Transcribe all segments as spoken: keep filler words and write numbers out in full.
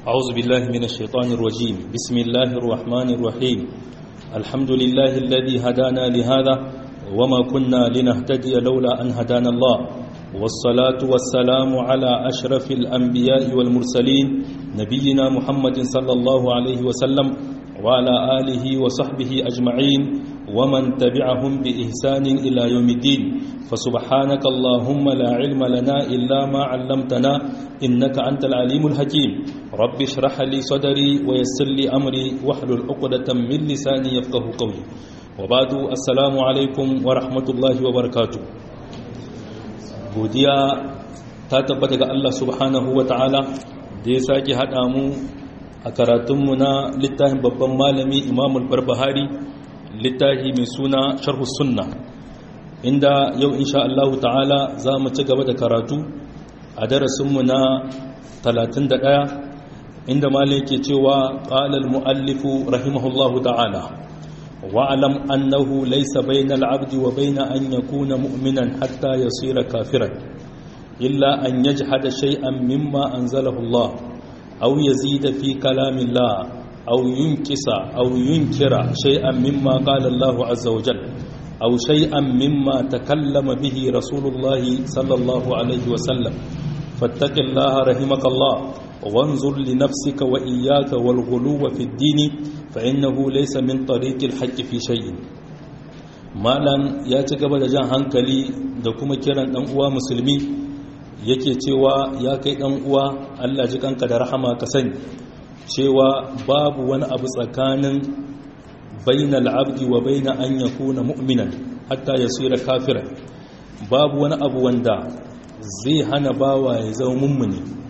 أعوذ بالله من الشيطان الرجيم. بسم الله الرحمن الرحيم. الحمد لله الذي هدانا لهذا وما كنا لنهتدي لولا أن هدانا الله، والصلاة والسلام على أشرف الأنبياء والمرسلين نبينا محمد صلى الله عليه وسلم وعلى آله وصحبه أجمعين ومن تبعهم بإحسان إلى يوم الدين. فسبحانك اللهم لا علم لنا إلا ما علمتنا إنك أنت العليم الحكيم. رب اشرح لي صدري ويسر لي أمري واحلل عقدة من لساني يفقه قولي. وبعد السلام عليكم ورحمة الله وبركاته. godiya ta tabbata ga Allah subhanahu wa ta'ala da ya sake haɗa mu a karatunmu na littafin babban malami Imamul Barbahari, littafi mai suna Sharhu Sunna, inda yau insha Allah ta'ala za mu ci gaba da karatu a darasinmu na talatin da ɗaya, inda malai ke cewa qala al-muallifu rahimahullahu ta'ala wa'alam annahu laysa bainal abdi wa bain an yakuna mu'minan hatta yasira kafiran illa an yajhada shay'an mimma anzalahu Allah aw yazida fi kalamillah aw yunkisa aw yunkira shay'an mimma qala Allah azza wa jalla aw shay'an mimma takallama bihi rasulullah sallallahu alayhi wa sallam fattaqillaha rahimakallah وانظر لنفسك وإياك والغلو في الدين فإنه ليس من طريق الحق في شيء. مالن ya ci gaba da jan hankali da kuma kiran dan uwa musulmi, yake cewa ya kai dan uwa, Allah ji kanka da rahama, ka sani cewa babu wani abu tsakanin bainal abdi wa baina an yakuna mu'minan hatta yasira kafiran. Babu wani abu wanda zai hana bawa ya zama mummuni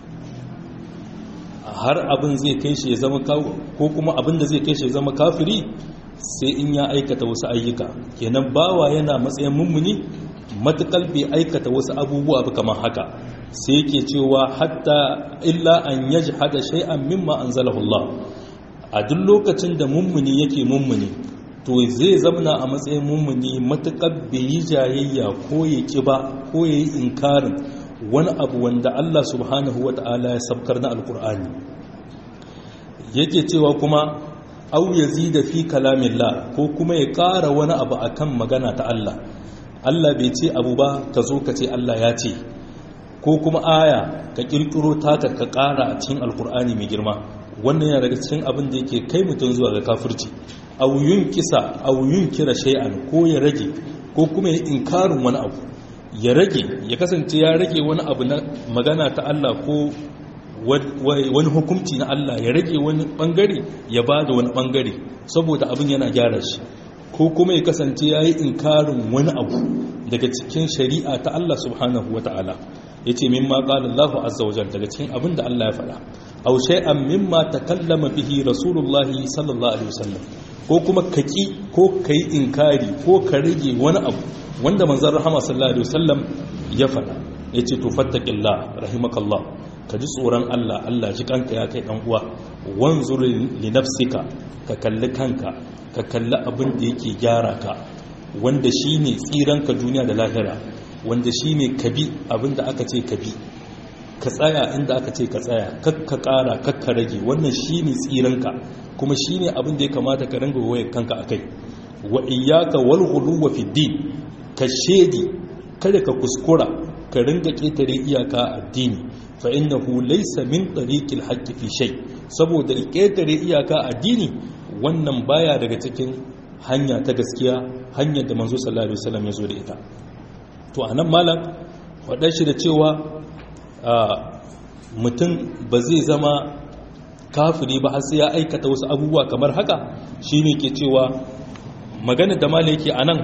har abin zai kai shi ya zama ko kuma abin da zai kai shi ya zama kafiri sai in ya aikata wasu ayyuka. Kenan bawa yana matsayin mummuni matakal bai aikata wasu abubuwa ba kamar haka. Sai yake cewa hatta illa an yajhada shay'an mimma anzalahu Allah. A duk lokacin da mummuni yake mummuni to zai zamana a matsayin mummuni matakal bai yi jayayya ko ya ki ba ko ya yi inkarin wani abu wanda Allah subhanahu wa ta'ala ya sabkar na alkur'ani. Yake cewa kuma au yazida fi kalamillah, ko kuma ya ƙara wani abu akan magana ta Allah. Allah bai ce abu ba ka zo ka ce Allah ya ce, ko kuma aya ka kirkiro taka ka ƙara a cikin alkur'ani mai girma. Wannan yana daga cikin abin da yake kai mutum zuwa ga kafirci. Au yunkisa au yunkira shay'an, ko ya rage ko kuma ya inkarin wani abu, ya rage ya kasance ya rage wani abu na magana ta Allah ko wani hukunci na Allah, ya rage wani bangare ya ba da wani bangare saboda abin yana gyara shi, ko kuma ya kasance ya yi inkarin wani abu daga cikin shari'a ta Allah subhanahu wa ta'ala. Ya ce mimma qala Allah azza wa jalla, daga cikin abin da Allah ya faɗa. Aw shay'an mimma takallama bihi rasulullahi sallallahu alaihi wasallam, ko kuma kaki ko kai inkari ko ka rage wani abu wanda manzon rahama sallallahu alaihi wasallam ya faɗa. Yace to fattaqillah rahimakallah, ka ji tsoron Allah, Allah ji kanka ya kai dan uwa. Wanzur li nafsika, ka kalli kanka, ka kalli abin da yake gyara ka, wanda shine tsiranka duniya da lahira, wanda shine kabi abin da aka ce kabi, ka tsaya inda aka ce ka tsaya, kakka ƙara kakka rage. Wannan shine tsiranka, kuma shine abin da ya kamata ka ringa wayar kanka akai. Wa iyyaka wal ghuluw fi din, ka shedi kada ka kuskura ka ringa ketare iyaka addini. Fa innahu laysa min tariqil haqqi fi shay, saboda ketare iyaka addini wannan baya daga cikin hanya ta gaskiya, hanyar da manzo sallallahu alaihi wasallam ya zo da ita. To anan malam wadai shi da cewa mutum ba zai zama kafiri ba har sai ya aikata wasu abubuwa kamar haka. Shine ke cewa magana da malam yake anan,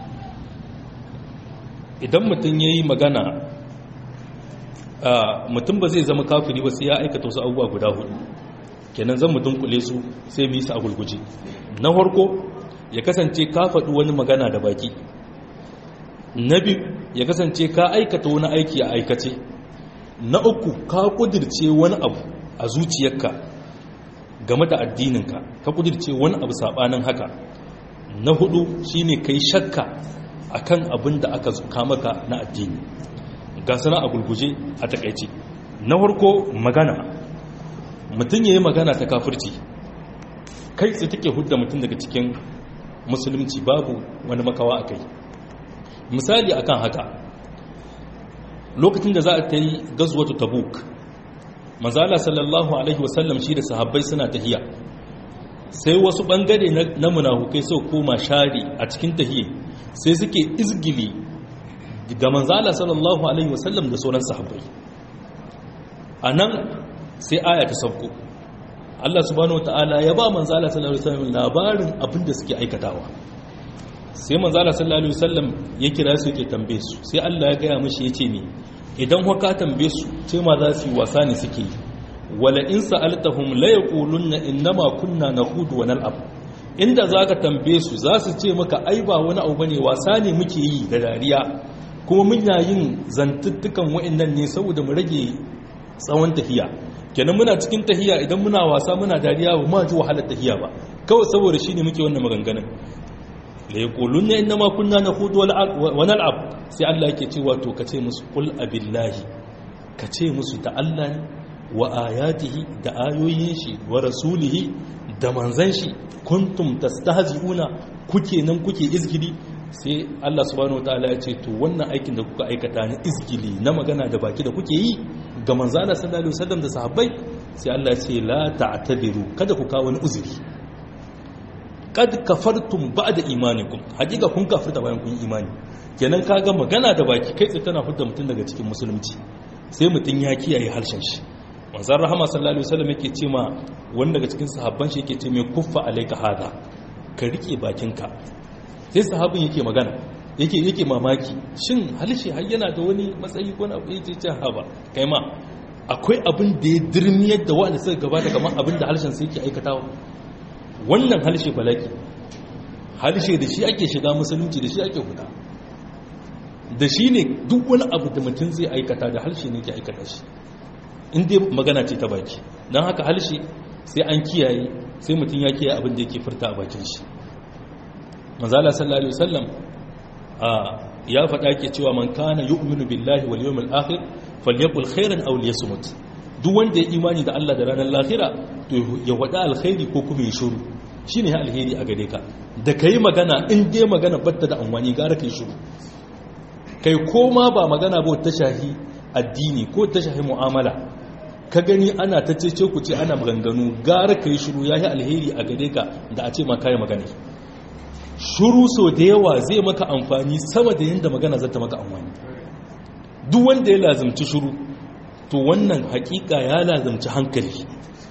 idan mutum yayi magana mutum ba zai zama kafiri ba sai ya aikata wasu abubuwa guda hudu. Kenan zan mutum kule su sai mu yi su a gulguje. Na farko, ya kasance ka faɗi wani magana da baki. Na biyu, ya kasance ka aikata wani aiki a aikace. Na uku, ka kudirce wani abu a zuciyarka game da addininka, ka kudirce wani abu sabanin haka. Na hudu shine kai shakka akan abin da aka zuka maka na addini. Ga sana a gulguje a takaice. Na farko magana, mutum yayi magana ta kafirci kai tsaye take hudda mutum daga cikin musulunci, babu wani makawa akai. Misali akan haka, lokacin da za a ta yi gazwatu tabuk, manzala sallallahu alaihi wasallam shi da sahabbai suna tahiya, sai wasu bangare na munafukai sau koma shari a cikin tahiya, sai suke izgili ga manzala sallallahu alaihi wasallam da sauran sahabbai. A nan sai aya ta sauko, Allah subhanahu wa ta'ala ya ba manzala sallallahu alaihi wasallam labarin abin da suke aikatawa. Sai manzala sallallahu alaihi wasallam ya kira su yake tambaye su, sai Allah ya gaya mishi yace ne idan haka tambaye su ce ma za su yi wasa ne suke yi, wala in sa'altahum la yaqulunna innama kunna nakhudu wa nal'ab, inda zaka tambaye su za su ce maka ai ba wani abu bane, wasa ne muke yi da dariya, kuma mun yayin zantuttukan wa'annan ne saboda mu rage tsawon tafiya. Kenan muna cikin tahiya idan muna wasa muna dariya ba ma ji wahalar tahiya ba, kawai saboda shine muke wannan maganganun. la yaquluna inma kunna nakhudu wa nal'ab, sai Allah yake cewa to kace musu qul abillahi, kace musu da Allah ne wa ayatihi da ayoyin shi wa rasulihi da manzan shi kuntum tastahzi'una, kuke nan kuke izgili. Sai Allah subhanahu wataala ya ce to wannan aikin da kuka aikata na izgili na magana da baki da kuke yi ga manzala sallallahu alaihi wasallam da sahabbai, sai Allah ya ce la ta'tabiru, kada ku kawo wani uzuri, kad kafartum ba'da imanikum, hakika kun kafirta bayan kun imani. Kenan kaga magana da baki kai tsaye tana fitar mutum daga cikin musulunci, sai mutum ya kiyaye harshen shi. Manzon rahama sallallahu alaihi wasallam yake ce ma wanda daga cikin sahabban shi yake ce mai kuffa alayka hada, ka rike bakinka. Sai sahabin yake magana yake yake mamaki, shin halshe har yana da wani matsayi ko na abu yake ce haba kai ma akwai abin da ya dirmiyar da wanda suka gabata kamar abin da harshen sai yake aikatawa. Wannan halshe balaki, halshe da shi ake shiga musulunci, da shi ake huda, da shi ne duk wani abu da mutum zai aikata da halshe ne ke aikata shi, inda magana ce ta baki. Don haka halshe sai an kiyaye, sai mutum ya kiyaye abin da yake furta a bakin shi. Manzala sallallahu alaihi wasallam ya faɗa ke cewa man kana yu'minu billahi wal yawmil akhir falyaqul khairan aw liyasmut, duk wanda ya imani da Allah da ranar lahira to ya wada alkhairi ko kuma ya shiru, shine alheri a gare ka. Da kai magana, in dai magana batta da amfani gara kai shiru, kai koma ba magana ba ta shahi addini ko ta shahi mu'amala, ka gani ana ta cece ku ce ana maganganu, gara kai shiru yayi alheri a gare ka da a ce ma kai magana. Shiru so da yawa zai maka amfani sama da yanda magana zata maka amfani. Duk wanda ya lazimci shiru to wannan hakika ya lazimci hankali.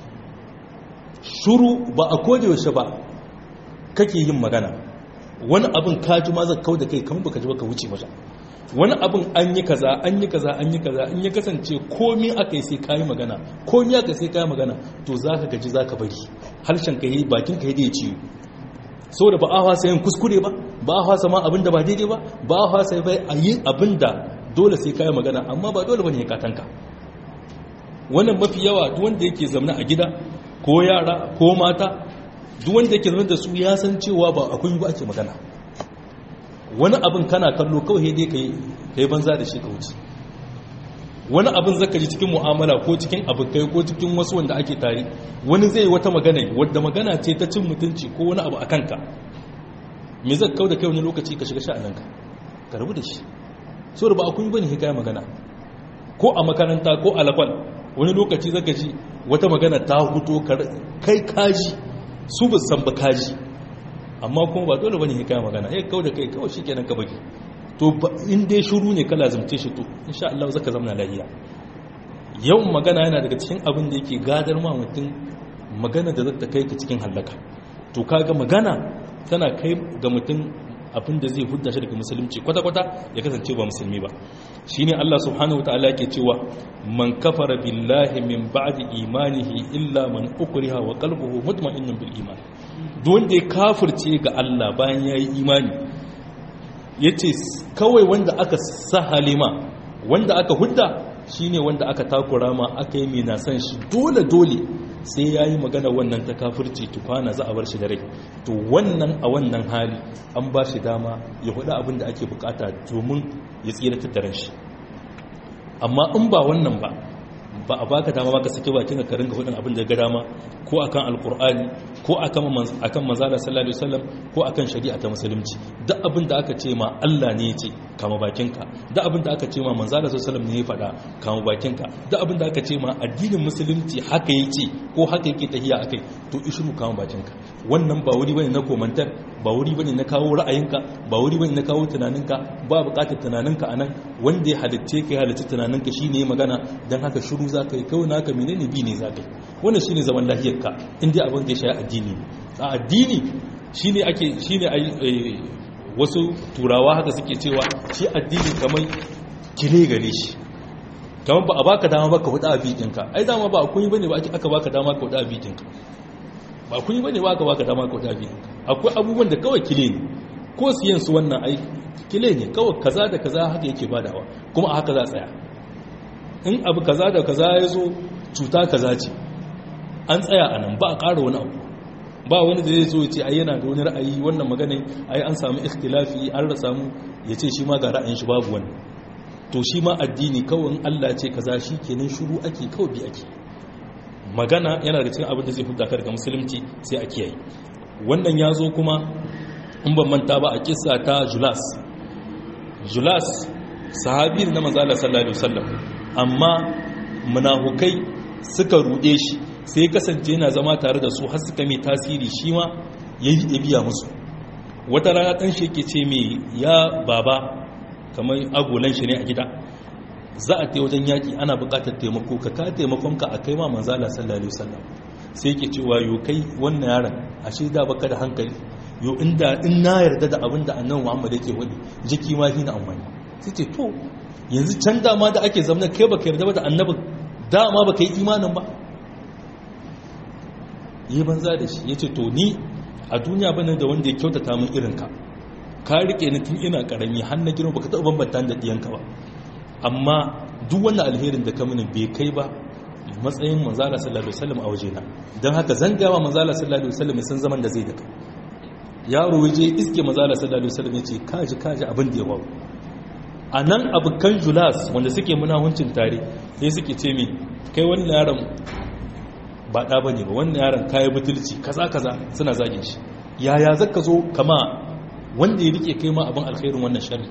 Shuru ba a kodayaushe ba kake yin magana, wani abin kaji ma zaka kauda kai kamar baka ji baka wuce mata, wani abin an yi kaza an yi kaza an yi kaza, in ya kasance komai akai sai kai magana, komai akai sai kai magana, to zaka gaji zaka bari harshen ka yi, bakin ka yi da ya ciwo, saboda ba a fasa yin kuskure ba, ba a fasa ma abin da ba daidai ba, ba a fasa bai a yi abin da dole sai kai magana, amma ba dole bane ya katanka. Wannan mafi yawa duk wanda yake zamana a gida ko yara ko mata, duk wanda yake zama da su ya san cewa ba akwai ba ake magana. Wani abin kana kallo kawai dai kai kai banza da shi ka wuce. Wani abin zaka ji cikin mu'amala ko cikin abokai ko cikin wasu wanda ake tare, wani zai wata magana wadda magana ce ta cin mutunci ko wani abu akan ka, me zaka kauda kai wani lokaci ka shiga sha'aninka ka rabu da shi, saboda ba akwai bane hikaya magana. Ko a makaranta ko a lakwal, wani lokaci zaka ji wata magana ta huto kai kaji, su ba san ba kaji, amma kuma ba dole bane hikaya magana, eh kauda kai kawai shikenan ka baki. To in dai shiru ne ka lazimce shi, to insha Allah zaka zama lafiya. Yawan magana yana daga cikin abin da yake gadar ma mutum magana da zata kai ka cikin halaka. To kaga magana tana kai ga mutum abin da zai hudda shi daga musulunci kwata-kwata ya kasance ba musulmi ba. Shine Allah subhanahu wataala yake cewa man kafara billahi min ba'di imanihi illa man ukriha wa qalbuhu mutma'innun bil iman. Duk wanda ya kafirce ga Allah bayan yayi imani, yace kawai wanda aka sahalima, wanda aka hudda shine wanda aka takura ma, aka yi mai nasan shi dole dole sai yayi magana wannan ta kafirci tukwana za a bar shi da rai. To wannan a wannan hali an ba shi dama ya huda abin da ake bukata domin ya tsira tattaren shi. Amma in ba wannan ba, ba a baka dama baka saki bakin ka ringa hudin abin da ga dama ko akan alqur'ani ko akan akan manzala sallallahu alaihi wasallam ko akan shari'a ta musulunci. duk abin da aka ce ma Allah ne ya ce kama bakinka, duk abin da aka ce ma manzala sallallahu alaihi wasallam ne ya faɗa kama bakinka, duk abin da aka ce ma addinin musulunci haka yake ko haka yake tahiya akai to ishru kama bakinka. wannan ba wuri bane na komantar, ba wuri bane na kawo ra'ayinka, ba wuri bane na kawo tunaninka, ba buƙatar tunaninka anan. wanda ya halitte ka ya halitta tunaninka shine magana, dan haka shiru zaka yi kawai naka menene bi ne zaka yi. wannan shine zaman lafiyarka in dai abin da ya shafi addini. a addini shine ake shine ai wasu turawa haka suke cewa shi addini kamar kile gare shi, kamar ba a baka dama baka huda abikinka. ai dama ba kun yi bane ba aka baka dama ka huda abikinka, ba kun yi bane ba aka baka dama ka huda abikinka. akwai abubuwan da kawai kile ne, ko siyan su wannan ai kile ne kawai, kaza da kaza haka yake badawa kuma a haka za tsaya. in abu kaza da kaza ya zo cuta kaza ce an tsaya a nan, ba a ƙara wani abu. ba wani da zai zo ya ce ai yana da wani ra'ayi wannan maganin ai an samu ikhtilafi an rasa mu ya ce shi ma ga ra'ayin shi babu wani. to shi ma addini kawai Allah ce kaza shi kenan shiru ake kawai bi ake. magana yana da cikin abin da zai huda ka daga musulunci sai a kiyaye. wannan ya zo kuma in ban manta ba a kissa ta Julas. Julas sahabi na manzo Allah sallallahu alaihi wasallam, amma munafukai suka rude shi sai kasance yana zama tare da su har suka mai tasiri shi ma ya biya musu. wata rana ɗan shi yake ce mai ya baba, kamar agolan shi ne a gida, za a ta wajen yaƙi ana buƙatar taimako, ka ka taimakonka a kai ma manzala sallallahu alaihi wasallam. sai yake cewa yo kai wannan yaron ashe da baka da hankali, yo inda in na yarda da abin da annabi Muhammad yake wadi jiki ma shi na amfani. sai ce to yanzu can dama da ake zamna kai baka yarda ba da annabi, dama baka yi imanin ba. yi banza da shi ya ce to ni a duniya bane da wanda ya kyautata min irinka, ka rike ni tun ina karami har na girma baka taɓa bambanta da ɗiyanka ba, amma duk wannan alherin da ka mini bai kai ba matsayin manzala sallallahu alaihi wasallam a wajena. don haka zan gaya wa manzala sallallahu alaihi wasallam san zaman da zai da kai. yaro waje iske manzala sallallahu alaihi wasallam ya ce kaji kaji abin da ya bawo. a nan abokan Julas wanda suke munahuncin tare sai suke ce min kai wannan yaron ba ɗa ba ne ba, wannan yaron kayi butulci kaza kaza suna zagin shi. yaya zaka zo kama wanda ya rike kai ma abin alkhairin wannan sharri.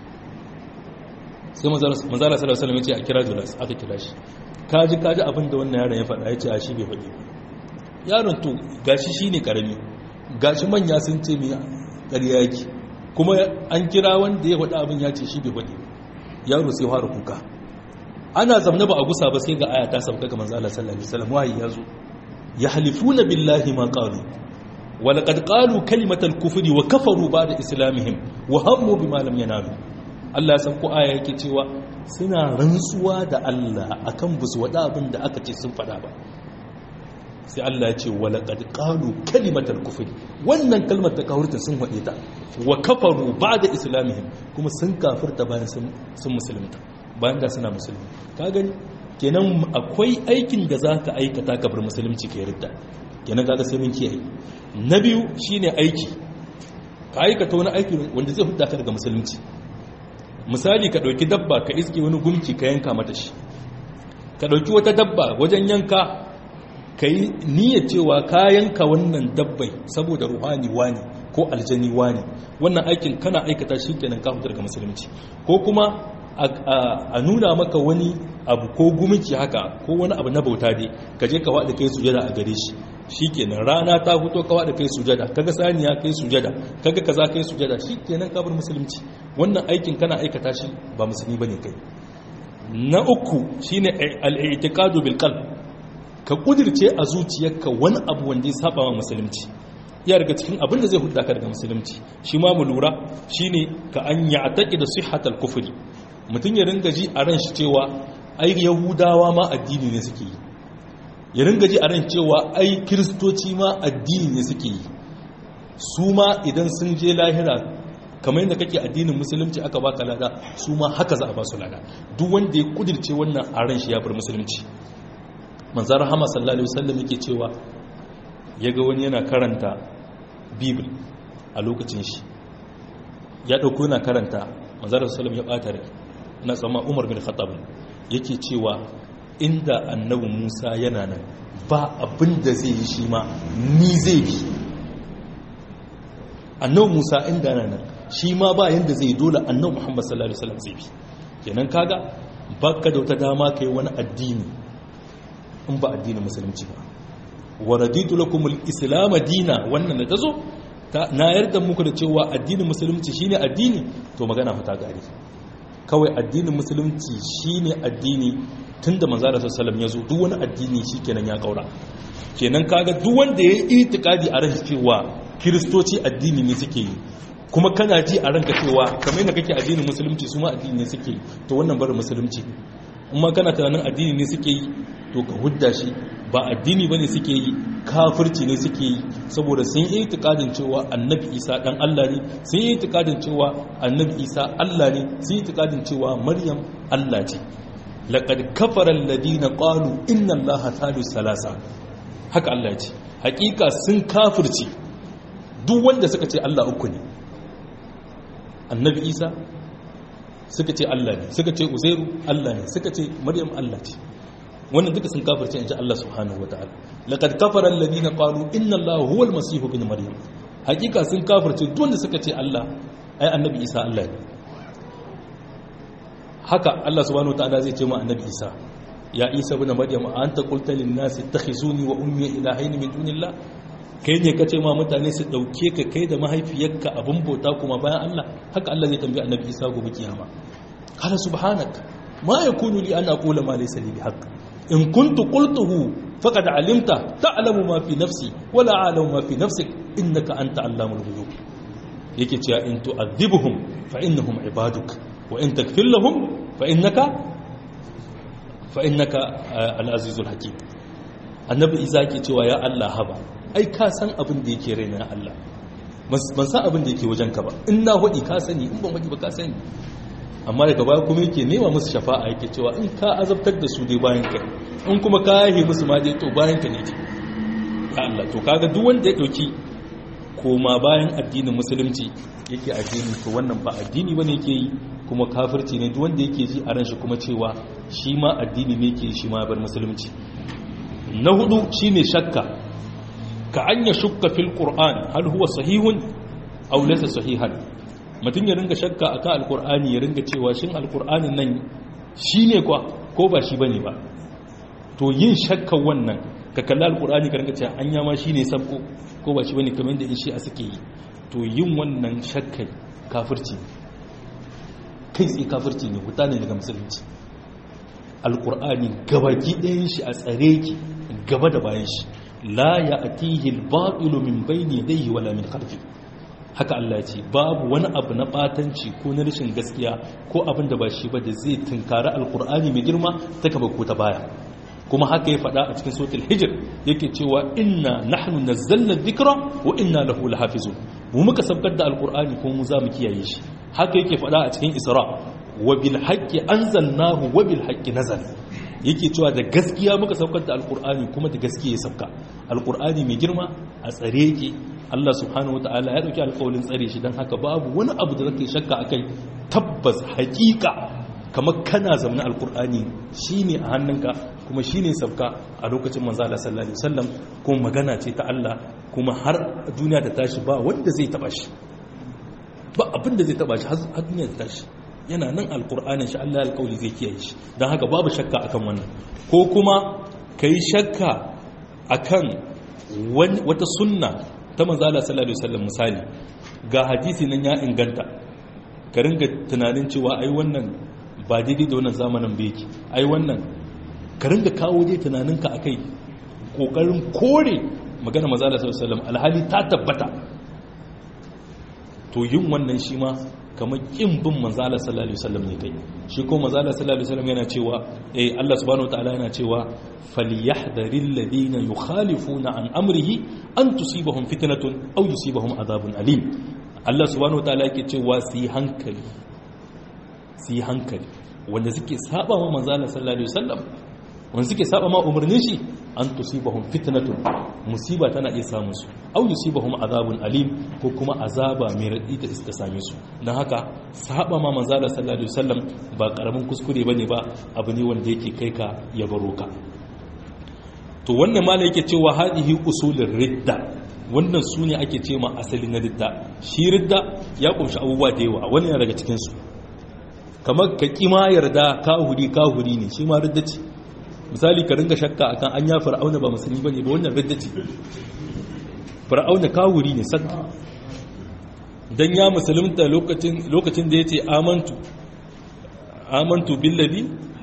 sai manzala sallallahu alaihi wasallam ya ce a kira Julas, aka kira shi. kaji kaji abin da wannan yaron ya faɗa, ya ce a shi bai faɗi. yaron to gashi shine karami, gashi manya sun ce mai ƙarya yake, kuma an kira wanda ya faɗi abin ya ce shi bai faɗi. yaro sai fara kuka. ana zamna ba a gusa ba sai ga aya ta sauka ga manzo Allah sallallahu alaihi wasallam, wahayi yazo yahlifuna billahi ma qalu wa laqad qalu kalimatal kufri wa kafaru ba'da islamihim wa hammu bima lam yanalu. Allah ya san ko aya yake cewa suna rantsuwa da Allah akan busu wada abin da aka ce sun fada ba. sai Allah ya ce wa laqad qalu kalimatal kufri, wannan kalmar ta kafirta sun wade ta, wa kafaru ba'da islamihim, kuma sun kafirta bayan sun musulunta, bayan da suna musulmi. ka gani kenan akwai aikin da za ka aikata ka bar musulunci ka yarda, kenan kaga sai mun kiyaye. na biyu shine aiki, ka aikata wani aiki wanda zai hudda ka daga musulunci. misali ka dauki dabba ka iske wani gumki ka yanka mata shi, ka dauki wata dabba wajen yanka ka yi niyyar cewa ka yanka wannan dabbai saboda ruhani wani ko aljani wani, wannan aikin kana aikata shi kenan ka hutar ga musulunci. ko kuma a nuna maka wani abu ko gumiki haka ko wani abu na bauta dai ka je ka wada kai sujada a gare shi, shikenan rana ta fito ka wada kai sujada, kaga saniya kai sujada, kaga kaza kai sujada, shikenan ka bar musulunci. wannan aikin kana aikata shi ba musulmi bane kai. na uku shine al-i'tiqadu bil qalb, ka kudirce a zuciyarka wani abu wanda ya saba wa musulunci. ya daga cikin abin da zai hudda ka daga musulunci shi ma mu lura shine ka an ya'taqi da sihhatal kufri, mutum ya ringa ji a ran shi cewa ai yahudawa ma addini ne suke yi, ya ringa ji a ran cewa ai kiristoci ma addini ne suke yi. su ma idan sun je lahira kamar yadda kake addinin musulunci aka baka lada, su ma haka za a ba su lada. duk wanda ya kudirce wannan a ran shi ya bar musulunci. manzon rahama sallallahu alaihi wasallam yake cewa yaga wani yana karanta bible a lokacin shi, ya dauko yana karanta, manzon sallallahu alaihi wasallam ya bata rai. ina tsamma Umar bin Khattab yake cewa inda annabi Musa yana nan ba abin da zai yi shi ma ni zai bi. Annabi Musa inda yana nan shi ma ba yanda zai dole annabi Muhammad sallallahu alaihi wasallam zai bi. Kenan kaga baka da wata dama kai wani addini in ba addinin musulunci ba. Wa raditu lakumul islam dina, wannan da tazo na yarda muku da cewa addinin musulunci shine addini, to magana fa ta gare. Kawai addinin musulunci shine addini tunda manzo Allah sallallahu alaihi wasallam yazo, duk wani addini shikenan ya kaura. Kenan kaga duk wanda yayi itikadi a ransa cewa kristoci addini ne suke yi, kuma kana ji a ranka cewa kamar yadda kake addinin musulunci su ma addini ne suke yi, to wannan bar musulunci. Amma kana tunanin addini ne suke yi, to ka hudda shi, ba addini bane suke yi, kafirci ne suke yi, saboda sun yi itikadin cewa annabi Isa dan Allah ne, sun yi itikadin cewa annabi Isa Allah ne, sun yi itikadin cewa Maryam Allah ce. Laqad kafara alladhina qalu inna Allaha thalithu thalatha, haka Allah ya ce, hakika sun kafirci duk wanda suka ce Allah uku ne. Annabi Isa suka ce Allah ne, suka ce Uzairu Allah ne, suka ce Maryam Allah ce. Wannan duka sun kafirce inji Allah subhanahu wataala. Laqad kafara alladhina qalu inna Allaha huwal masih ibn Maryam, hakika sun kafirce duk wanda suka ce Allah ai annabi Isa Allah ne. Haka Allah subhanahu wataala zai ce ma annabi Isa, ya Isa ibn Maryam anta qulta lin nasi ittakhizuni wa ummi ilahayn min dunillah, kai ne kace ma mutane su dauke ka kai da mahaifiyarka abin bauta kuma bayan Allah. Haka Allah zai tambaye annabi Isa gobe kiyama, qala subhanaka ma yakunu li an aqula ma laysa li bihaqq in kuntu qultuhu faqad alimta ta'lamu ma fi nafsi wa la a'lamu ma fi nafsik innaka anta allamul ghuyub. Yake cewa in tu'adhibuhum fa innahum ibaduk wa in taghfir lahum fa innaka fa innaka al-azizul hakim. Annabi Isa yake cewa ya Allah haba, ai ka san abin da yake raina ya Allah, ban san abin da yake wajenka ba, in na hudi ka sani, in ban hudi ba ka sani. Amma daga baya kuma yake nema musu shafa'a, yake cewa in ka azabtar da su dai bayan ka, in kuma ka yahe musu ma dai to bayan ka ne ce ya Allah. To kaga duk wanda ya dauki koma bayan addinin musulunci yake addini, to wannan ba addini bane yake yi, kuma kafirci ne. Duk wanda yake ji a ran shi kuma cewa shi ma addini ne yake, shi ma bar musulunci. Na hudu shine shakka, ka anya shukka fil qur'an hal huwa sahihun aw laysa sahihan. Mutum ya ringa shakka akan alqur'ani, ya ringa cewa shin alqur'anin nan shine kwa ko ba shi bane ba. To yin shakka wannan, ka kalli alqur'ani ka ringa cewa anya ma shine sabko ko ba shi bane, kamar yadda in shi a suke yi, to yin wannan shakkai kafirci, kai tsaye kafirci ne, wuta ne daga musulunci. Alqur'ani gabaki ɗayan shi a tsare ki gaba da bayan shi, la ya'tihi al-batilu min bayni yadayhi wala min khalfi. Haka Allah ce babu wani abu na batanci ko na rashin gaskiya ko abin da ba shi ba da zai tunkari alkur'ani mai girma ta gaba ko ta baya. Kuma haka ya faɗa a cikin suratul hijr, yake cewa inna nahnu nazzalna dhikra wa inna lahu lahafizun, mu muka sabkar da alkur'ani kuma mu za mu kiyaye shi. Haka yake faɗa a cikin isra, wa bil haqqi anzalnahu wa bil haqqi nazal, yake cewa da gaskiya muka saukar da alkur'ani kuma da gaskiya ya sauka. Alkur'ani mai girma a tsare yake, Allah subhanahu wataala ya dauki alƙawarin tsare shi, dan haka babu wani abu da zaka shakka akai. Tabbas hakika kamar kana zamanin alkur'ani shine a hannunka, kuma shine sauka a lokacin manzo Allah sallallahu alaihi wasallam, kuma magana ce ta Allah, kuma har duniya ta tashi ba wanda zai taba shi, ba abin da zai taba shi har duniya ta tashi. Yana nan alkur'anin shi, Allah alƙawari zai kiyaye shi, don haka babu shakka akan wannan. Ko kuma ka yi shakka akan wata sunna ta manzala sallallahu alaihi wasallam. Misali, ga hadisi nan ya inganta, ka ringa tunanin cewa ai wannan ba daidai da wannan zamanin ba yake, ai wannan ka ringa kawo dai tunaninka akai, kokarin kore magana manzala sallallahu alaihi wasallam alhali ta tabbata. To yin wannan shi ma kamar kin bin manzala sallallahu alaihi wasallam ne kai. Shi ko manzala sallallahu alaihi wasallam yana cewa eh Allah subhanahu wataala yana cewa falyahdharil ladina yukhalifuna an amrihi an tusibahum fitnatun aw yusibahum adhabun alim. Allah subhanahu wataala yake cewa su yi hankali, su yi hankali wanda suke saba ma manzala sallallahu alaihi wasallam, wanda suke saba ma umarnin shi, an tusibahum fitnatun musiba tana iya samun su aw yusibahum azabun alim ko kuma azaba mai radi ta iska same su dan haka sahaba ma manzo Allah sallallahu alaihi wasallam ba karamin kuskure bane ba abu ne wanda yake kai ka ya baro ka to wannan malai yake cewa hadihi usulir ridda wannan sune ake ce ma asali na ridda shi ridda ya kunshi abubuwa da yawa wani yana daga cikin su kamar ka kima yarda kahuri kahuri ne shi ma ridda ce misali ka ringa shakka akan an ya fir'auna ba musulmi bane ba wannan ridda ce fir'auna kahuri ne sakka dan ya musulunta lokacin lokacin da yace amantu amantu billazi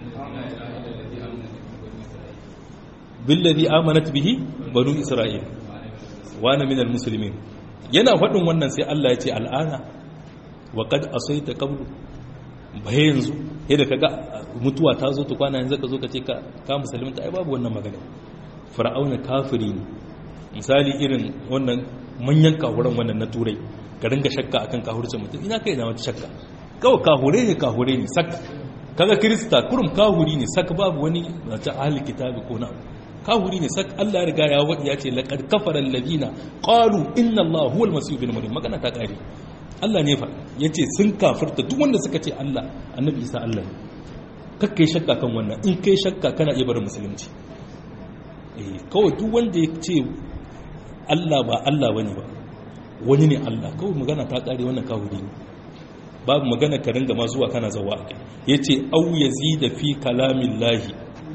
billazi amanat bihi banu isra'il wa ana minal muslimin yana faɗin wannan sai Allah ya ce al'ana wa qad asayta qablu bai yanzu yadda kaga mutuwa ta zo ta kwana yanzu ka zo ka ce ka ka musulunta ai babu wannan magana fir'auna kafiri ne misali irin wannan manyan kahuran wannan na turai ka ringa shakka akan kahurcin mutum ina kai na wata shakka kawai kahure ne kahure ne sak kaga kirista kurum kahuri ne sak babu wani ta ahli kitabi ko na kahuri ne sak Allah ya riga ya wadi ya ce laqad kafara alladina qalu inna allaha huwal masih ibn maryam magana ta kare Allah ne fa yace sun kafirta duk wanda suka ce Allah annabi Isa Allah ne kakkai shakka kan wannan in kai shakka kana iya barin musulunci eh kawai duk wanda ya ce Allah ba Allah bane ba wani ne Allah kawai magana ta kare wannan kahuri ne babu magana ka ringa ma zuwa kana zawa akai yace au yazida fi kalamillahi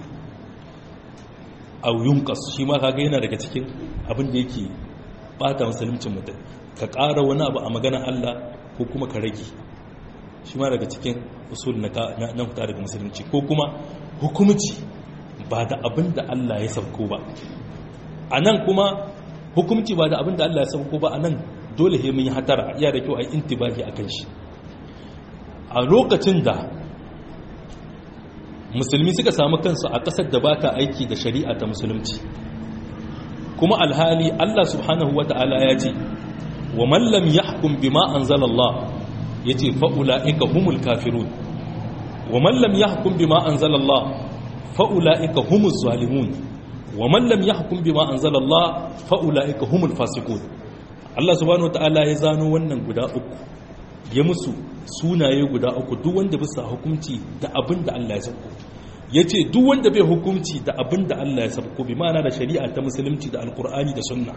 aw yunqas shi ma kaga yana daga cikin abin da yake bata musulmincin mutum ka ƙara wani abu a maganar Allah ko kuma ka rage shi ma daga cikin usul na na fita daga musulunci ko kuma hukumci ba da abin da Allah ya sauko ba anan kuma hukumci ba da abin da Allah ya sauko ba anan dole he mun yi hatara iya da kyau ai intibahi akan shi a lokacin da musulmi suka samu kansu a ƙasar da ba ta aiki da shari'a ta musulunci kuma alhali Allah subhanahu wa ta'ala ya ce wa mallam ya hukum bi ma an zalallah ya ce fa'ula'ika humul kafirun wa mallam ya hukum bi ma an zalallah fa'ula'ika humul zalimun wa mallam ya hukum bi ma an zalallah fa'ula'ika humul fasikun Allah subhanahu wa ta'ala ya zano wannan guda uku ya musu sunaye guda uku duk wanda bisa hukunci da abin da Allah ya sauko ya ce duk wanda bai hukunci da abin da Allah ya sauko bi ma'ana da shari'a ta musulunci da alkur'ani da sunna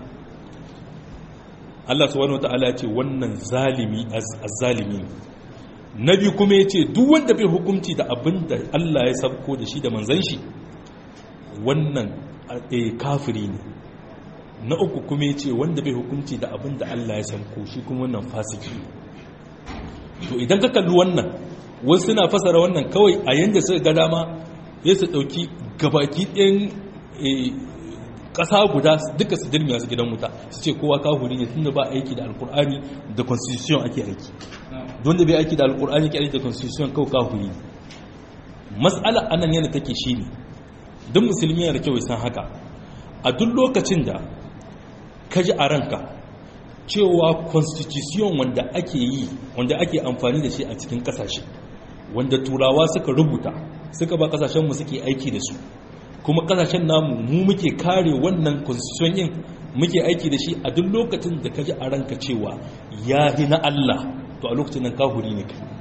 Allah subhanahu wataala ya ce wannan zalimi azzalimi na biyu kuma ya ce duk wanda bai hukunci da abin da Allah ya sauko da shi da manzon shi wannan kafiri ne na uku kuma ya ce wanda bai hukunci da abin da Allah ya sauko shi kuma wannan fasiki ne to idan ka kalli wannan wasu suna fasara wannan kawai a yanda suka ga dama ya su dauki gabaki ɗin ƙasa guda duka su dirmiya su gidan wuta su ce kowa kahuri ne tunda ba aiki da alkur'ani da constitution ake aiki don da bai aiki da alkur'ani ke aiki da constitution kawai kahuri ne mas'ala anan yana take shi ne don musulmi yana da kyau san haka a duk lokacin da ka ji a ranka cewa constitution wanda ake yi wanda ake amfani da shi a cikin kasashe wanda turawa suka rubuta suka ba kasashenmu suke aiki da su kuma kasashen namu mu muke kare wannan constitution yin muke aiki da shi a duk lokacin da ka ji a ranka cewa ya yi na Allah to a lokacin nan kahuri ne kai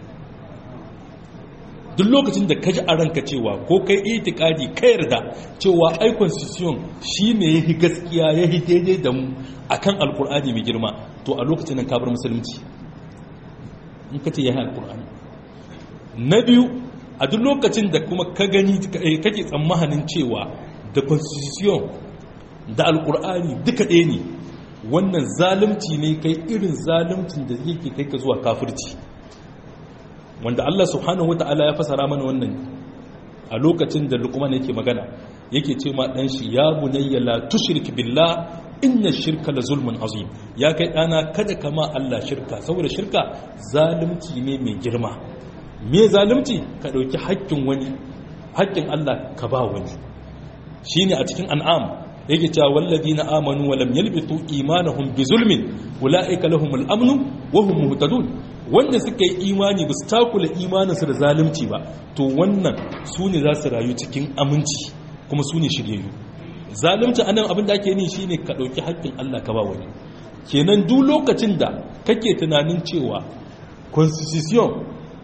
duk lokacin da ka ji a ranka cewa ko kai itikadi ka yarda cewa ai constitution shine yayi gaskiya yayi daidai da mu akan alkur'ani mai girma to a lokacin nan ka bar musulunci in ka ce yayi alkur'ani na biyu a duk lokacin da kuma ka gani kake tsammanin cewa da constitution da alkur'ani duka ɗaya ne wannan zalunci ne kai irin zaluncin da yake kai ka zuwa kafirci wanda Allah subhanahu wata'ala ya fasara mana wannan a lokacin da Luqman yake magana yake ce ma dan shi ya bunayya la tushrik billah inna shirka la zulmun azim ya kai dana kada kama Allah shirka saboda shirka zalunci ne mai girma me zalunci ka dauki haƙƙin wani haƙƙin Allah ka ba wani shine a cikin an'am yake cewa walladina amanu wa lam yalbitu imanahum bi zulmin ulaika lahumul amnu wa hum muhtadun wanda suka yi imani ba su takula imaninsu da zalunci ba to wannan su ne za su rayu cikin aminci kuma su ne shiryayyu zalunci anan abin da ake ni shine ka dauki haƙƙin Allah ka ba wani. Kenan duk lokacin da kake tunanin cewa constitution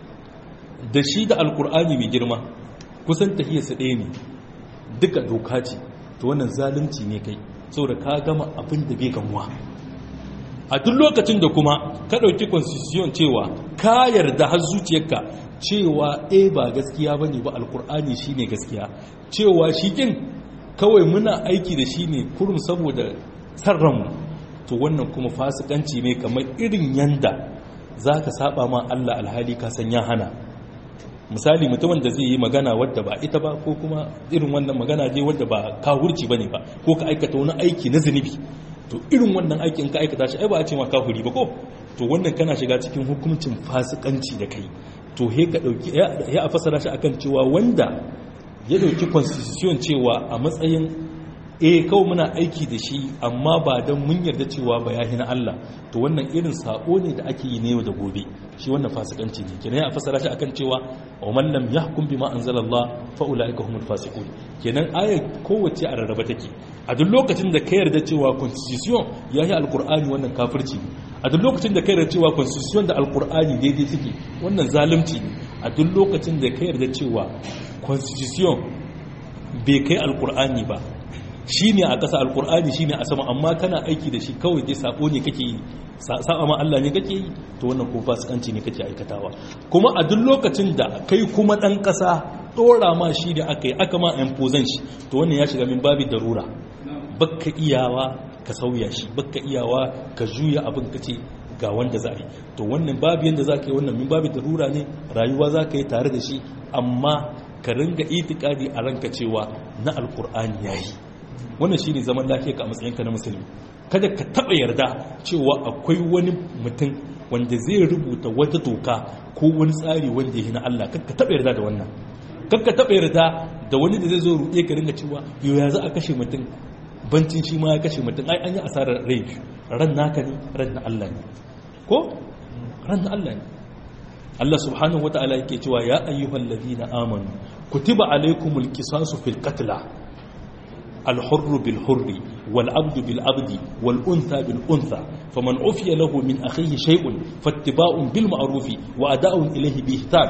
da shi da alkur'ani mai girma kusan tahiyarsa ɗaya ne, duka doka ce, to wannan zalunci ne kai saboda ka gama abin da bai gamuwa. A duk lokacin da kuma ka ɗauki constitution cewa ka yarda har zuciyarka cewa eh ba gaskiya ba ne ba, alkur'ani shi ne gaskiya, cewa shi kin kawai muna aiki da shi ne kurum saboda sarranmu, to wannan kuma fasikanci ne kamar irin yanda za ka saba ma Allah alhali ka san ya hana. Misali mutumin da zai yi magana wadda ba ita ba, ko kuma irin wannan magana je wadda ba kahurci ba ne ba, ko ka aikata wani aiki na zunubi, to irin wannan aiki in ka aikata shi ai ba a ce ma kahuri ba ko, to wannan kana shiga cikin hukuncin fasikanci da kai. To he ka dauki ya a fasara shi akan cewa wanda ya dauki constitution cewa a matsayin eh kawai muna aiki da shi amma ba don mun yarda cewa ba yahi na Allah, to wannan irin sako ne da ake yi ne yau da gobe, shi wannan fasikanci ne. Kenan ya fasara shi akan cewa wa man lam yahkum bima anzalallah fa ulaika humul fasiqun. Kenan ayat kowace a rarraba take. A duk lokacin da ka yarda cewa constitution yahi alqur'ani, wannan kafirci ne. A duk lokacin da ka yarda cewa constitution da alqur'ani daidai suke, wannan zalunci ne. A duk lokacin da ka yarda cewa constitution bai kai alqur'ani ba, shi ne a ƙasa alƙur'ani shi ne a sama, amma kana aiki da shi kawai dai sabo ne kake yi, sa'a ma Allah ne kake yi, to wannan ko fasikanci ne kake aikatawa. Kuma a duk lokacin da kai kuma ɗan ƙasa ɗora ma shi da aka yi aka ma impozan shi, to wannan ya shiga min babi darura, bakka iyawa ka sauya shi, bakka iyawa ka juya abin ka ce ga wanda za a yi, to wannan babu yanda za ka yi, wannan min babi darura ne, rayuwa za ka yi tare da shi, amma ka ringa itikadi a ranka cewa na alƙur'ani ya yi. Wannan shi ne zaman lafiya ka a matsayinka na musulmi. Kada ka taɓa yarda cewa akwai wani mutum wanda zai rubuta wata doka ko wani tsari wanda ya na Allah, kada ka taɓa yarda da wannan. Kada ka taɓa yarda da wani da zai zo ruɗe ka ringa cewa yau ya za a kashe mutum, bancin shi ma ya kashe mutum, ai an yi asarar rai, ran naka ne, ran na Allah ne, ko ran na Allah ne. Allah subhanahu wa ta'ala yake cewa ya ayyuhal ladina amanu kutiba alaykumul qisasu fil qatla الحر بالحر والعبد بالعبد والأنثى بالأنثى فمن عفي له من أخيه شيء فاتباع بالمعروف وأداء إليه بإحسان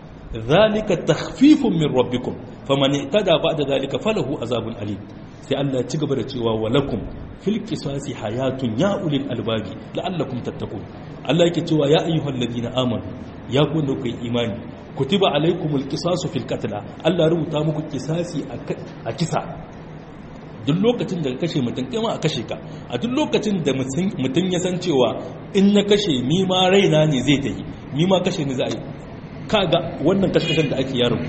ذلك تخفيف من ربكم فمن اعتدى بعد ذلك فله عذاب أليم. sai Allah ya ci gaba da cewa walakum fil qisasi hayatun ya ulil albabi la'allakum tattaqun. Allah yake cewa ya ayyuhal ladina amanu, ya ku da kai imani, kutiba alaykumul qisasu fil qatl, Allah rubuta muku qisasi a kisa. Duk lokacin da ka kashe mutum kai ma a kashe ka. A duk lokacin da mutum ya san cewa in na kashe ni ma raina ne zai tayi, ni ma kashe ni za a yi, kaga wannan kashe-kashen da ake yaro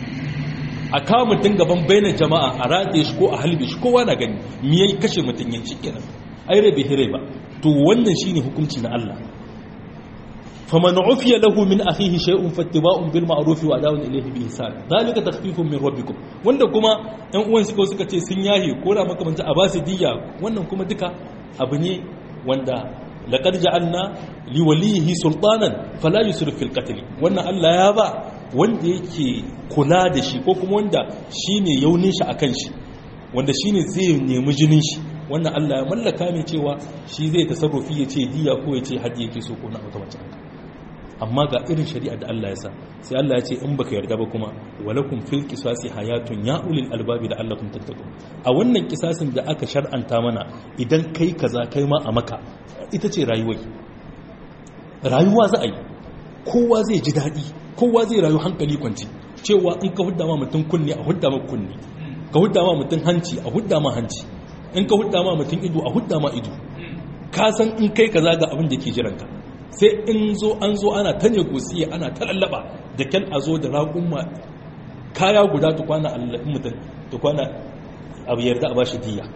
a kawo mutum gaban bainar jama'a a rataye shi ko a halbe shi kowa na gani, mi yayi kashe mutum yan shi kenan, ai rai bai hire ba. To wannan shine hukunci na Allah. faman ufiya lahu min akhihi shay'un fattiba'un bil ma'ruf wa ada'un ilayhi bi ihsan zalika takhfifun min rabbikum. Wanda kuma ɗan uwan suka suka ce sun yahe ko da makamanta a basu diyya, wannan kuma duka abu ne wanda laqad ja'alna li walihi sultanan fala yusrif fil qatl. Wannan Allah ya ba wanda yake kula da shi ko kuma wanda shine yaunin shi akan shi, wanda shine zai nemi jinin shi, wannan Allah ya mallaka mai cewa shi zai tasarrufi ya ce diya ko ya ce haddi yake so ko na makamacin haka. Amma ga irin shari'a da Allah ya sa, sai Allah ya ce in baka yarda ba kuma walakum fil qisasi hayatun ya ulil albabi la'allakum tattaqun. A wannan kisasin da aka shar'anta mana, idan kai kaza kai ma a maka, ita ce rayuwa. Rayuwa za a yi, kowa zai ji daɗi, kowa zai rayu hankali kwanci, cewa in ka hudda ma mutum kunne a hudda ma kunne, ka hudda ma mutum hanci a hudda ma hanci, in ka hudda ma mutum ido a hudda ma ido. Ka san in kai kaza ga abin da ke jiranka. Sai in zo an zo ana ta negosiya, ana ta lallaba da kyan a zo da raƙumma kaya guda tukwana a lallabin mutum, tukwana abu yarda a ba shi diya.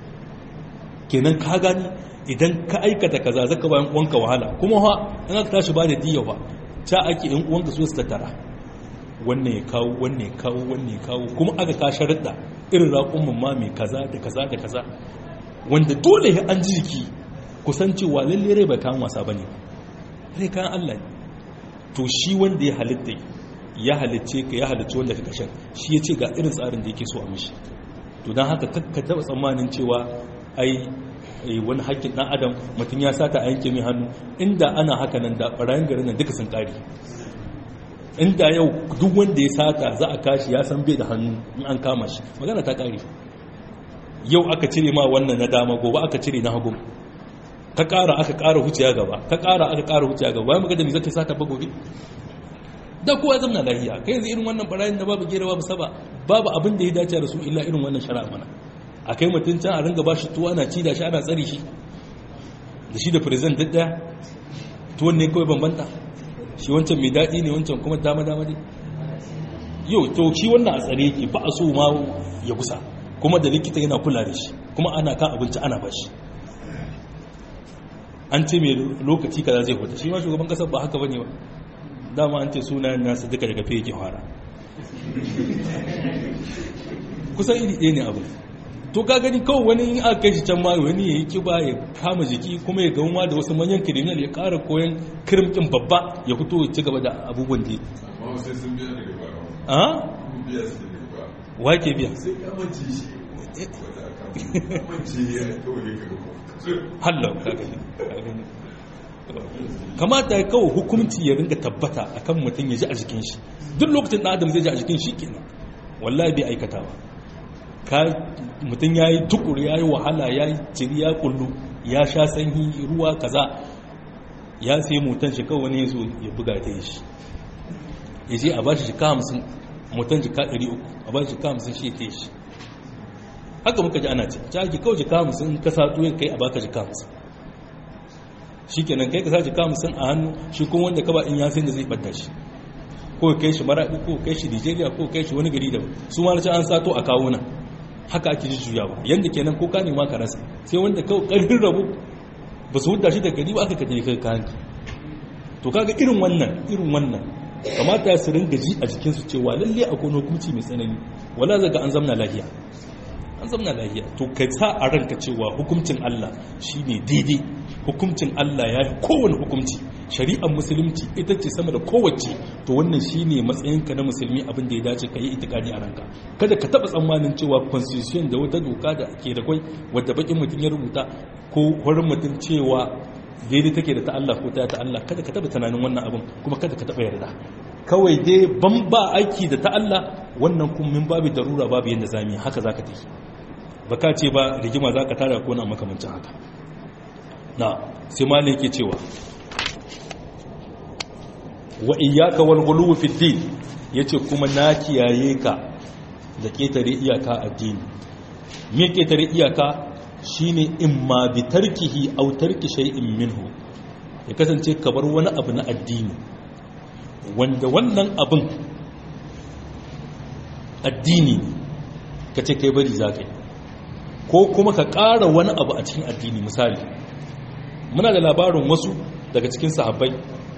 Kenan ka gani idan ka aikata kaza zaka bayan uwanka wahala, kuma ha in aka tashi ba da diya ba ta ake in uwanka so su tattara, wannan ya kawo wannan ya kawo wannan ya kawo, kuma aka ka sharuɗa irin raƙumman ma mai kaza da kaza da kaza, wanda dole an ji jiki kusancewa lalle rai bai kawo wasa bane, rai kayan Allah ne. To shi wanda ya halitta ya halicce ka, ya halicce wanda ka kashe, shi ya ce ga irin tsarin da yake so a mishi. to don haka kakka taɓa tsammanin cewa ai wani haƙƙin ɗan adam mutum ya sata a yanke mai hannu, inda ana haka nan da ɓarayin garin nan duka sun ƙari. Inda yau duk wanda ya sata za a kashi ya san bai da hannu in an kama shi, magana ta ƙari. Yau aka cire ma wannan na dama, gobe aka cire na hagu, ka ƙara aka ƙara huciya gaba, ka ƙara aka ƙara huciya gaba, bayan magana mai zaka sata ba gobe. Da kowa zamna lahiya, kai yanzu irin wannan ɓarayin da babu gera babu saba, babu abin da ya dace da su illa irin wannan shari'a mana. A kai mutum can a ringa ba shi tuwa ana ci da shi ana tsari shi da shi da firizan duk daya, tuwon ne kawai bambanta, shi wancan mai daɗi ne wancan kuma dama-dama ne. Yau to shi wannan a tsare yake ba a so ma ya gusa, kuma da likita yana kula da shi, kuma ana kan abinci ana ba shi. An ce mai lokaci kaza zai huta, shi ma shugaban ƙasar ba haka bane ba, dama an ce sunayen nasu duka daga fe yake fara, kusan iri ɗaya ne abu. To ka gani kawai wani in aka kai shi can ma wani ya yi kiba ya kama jiki kuma ya gauma da wasu manyan criminal ya ƙara koyon kirimkin babba ya fito ya ci gaba da abubuwan da amma sai sun biya daga ba a? biya su daga ba wa ke biya? sai kamanci shi wata kamanci ya kawai ya kaga hallau ka gani kamata ya kawo hukunci ya ringa tabbata akan mutum ya ji a jikin shi, duk lokacin ɗan adam zai ji a jikin shi kenan wallahi bai aikatawa. Mutum ya yi tukuri ya yi wahala ya yi ciri ya kullu ya sha sanyi ruwa kaza ya sai motan shi kawai wani ya zo ya buga ta yi shi ya je a ba shi shika hamsin, motan jika ɗari uku a ba shi shika hamsin shi ta yi shi. Haka muka ji ana ce ta ake kawai jika hamsin in ka sato ya kai a baka jika hamsin, shi kenan kai ka sa jika hamsin a hannu, shi kuma wanda ka ba in ya sai da zai ɓadda shi, ko kai shi maraɗi ko kai shi nigeria ko kai shi wani gari da su ma an sato a kawo nan. Haka ake jujjuya ba yadda kenan ko ka nema ka rasa, sai wanda kawai ƙarfin rabu ba su hudda shi da gari ba aka kaje kai kanki. To kaga irin wannan irin wannan kamata su ringa ji a jikinsu cewa lalle akwai hukunci mai tsanani, wala zaga an zamna lahiya an zamna lahiya. To kai sa a ranka cewa hukuncin Allah shine daidai, hukuncin Allah ya yi kowane hukunci, shari'ar musulunci ita ce sama da kowace. To wannan shine matsayinka na musulmi, abin da ya dace ka yi itikadi a ranka. Kada ka taba tsammanin cewa constitution da wata doka da ke da kwai wadda bakin mutum ya rubuta ko horin mutum cewa daidai take da ta Allah ko ta ta Allah, kada ka taba tunanin wannan abin, kuma kada ka taba yarda. Kawai dai ban ba aiki da ta Allah, wannan kuma min babu darura babu yanda zamu yi, haka zaka tafi. Baka ce ba rigima zaka tara ko na makamancin haka. Na sai malai yake cewa wa iyyaka wal ghuluw fi din, yace kuma na kiyaye ka da ketare iyaka addini. Me ketare iyaka shine imma bi tarkihi aw tarki shay'in minhu, ya kasance ka bar wani abu na addini wanda wannan abin addini kace kai bari zakai, ko kuma ka ƙara wani abu a cikin addini. Misali, muna da labarin wasu daga cikin sahabbai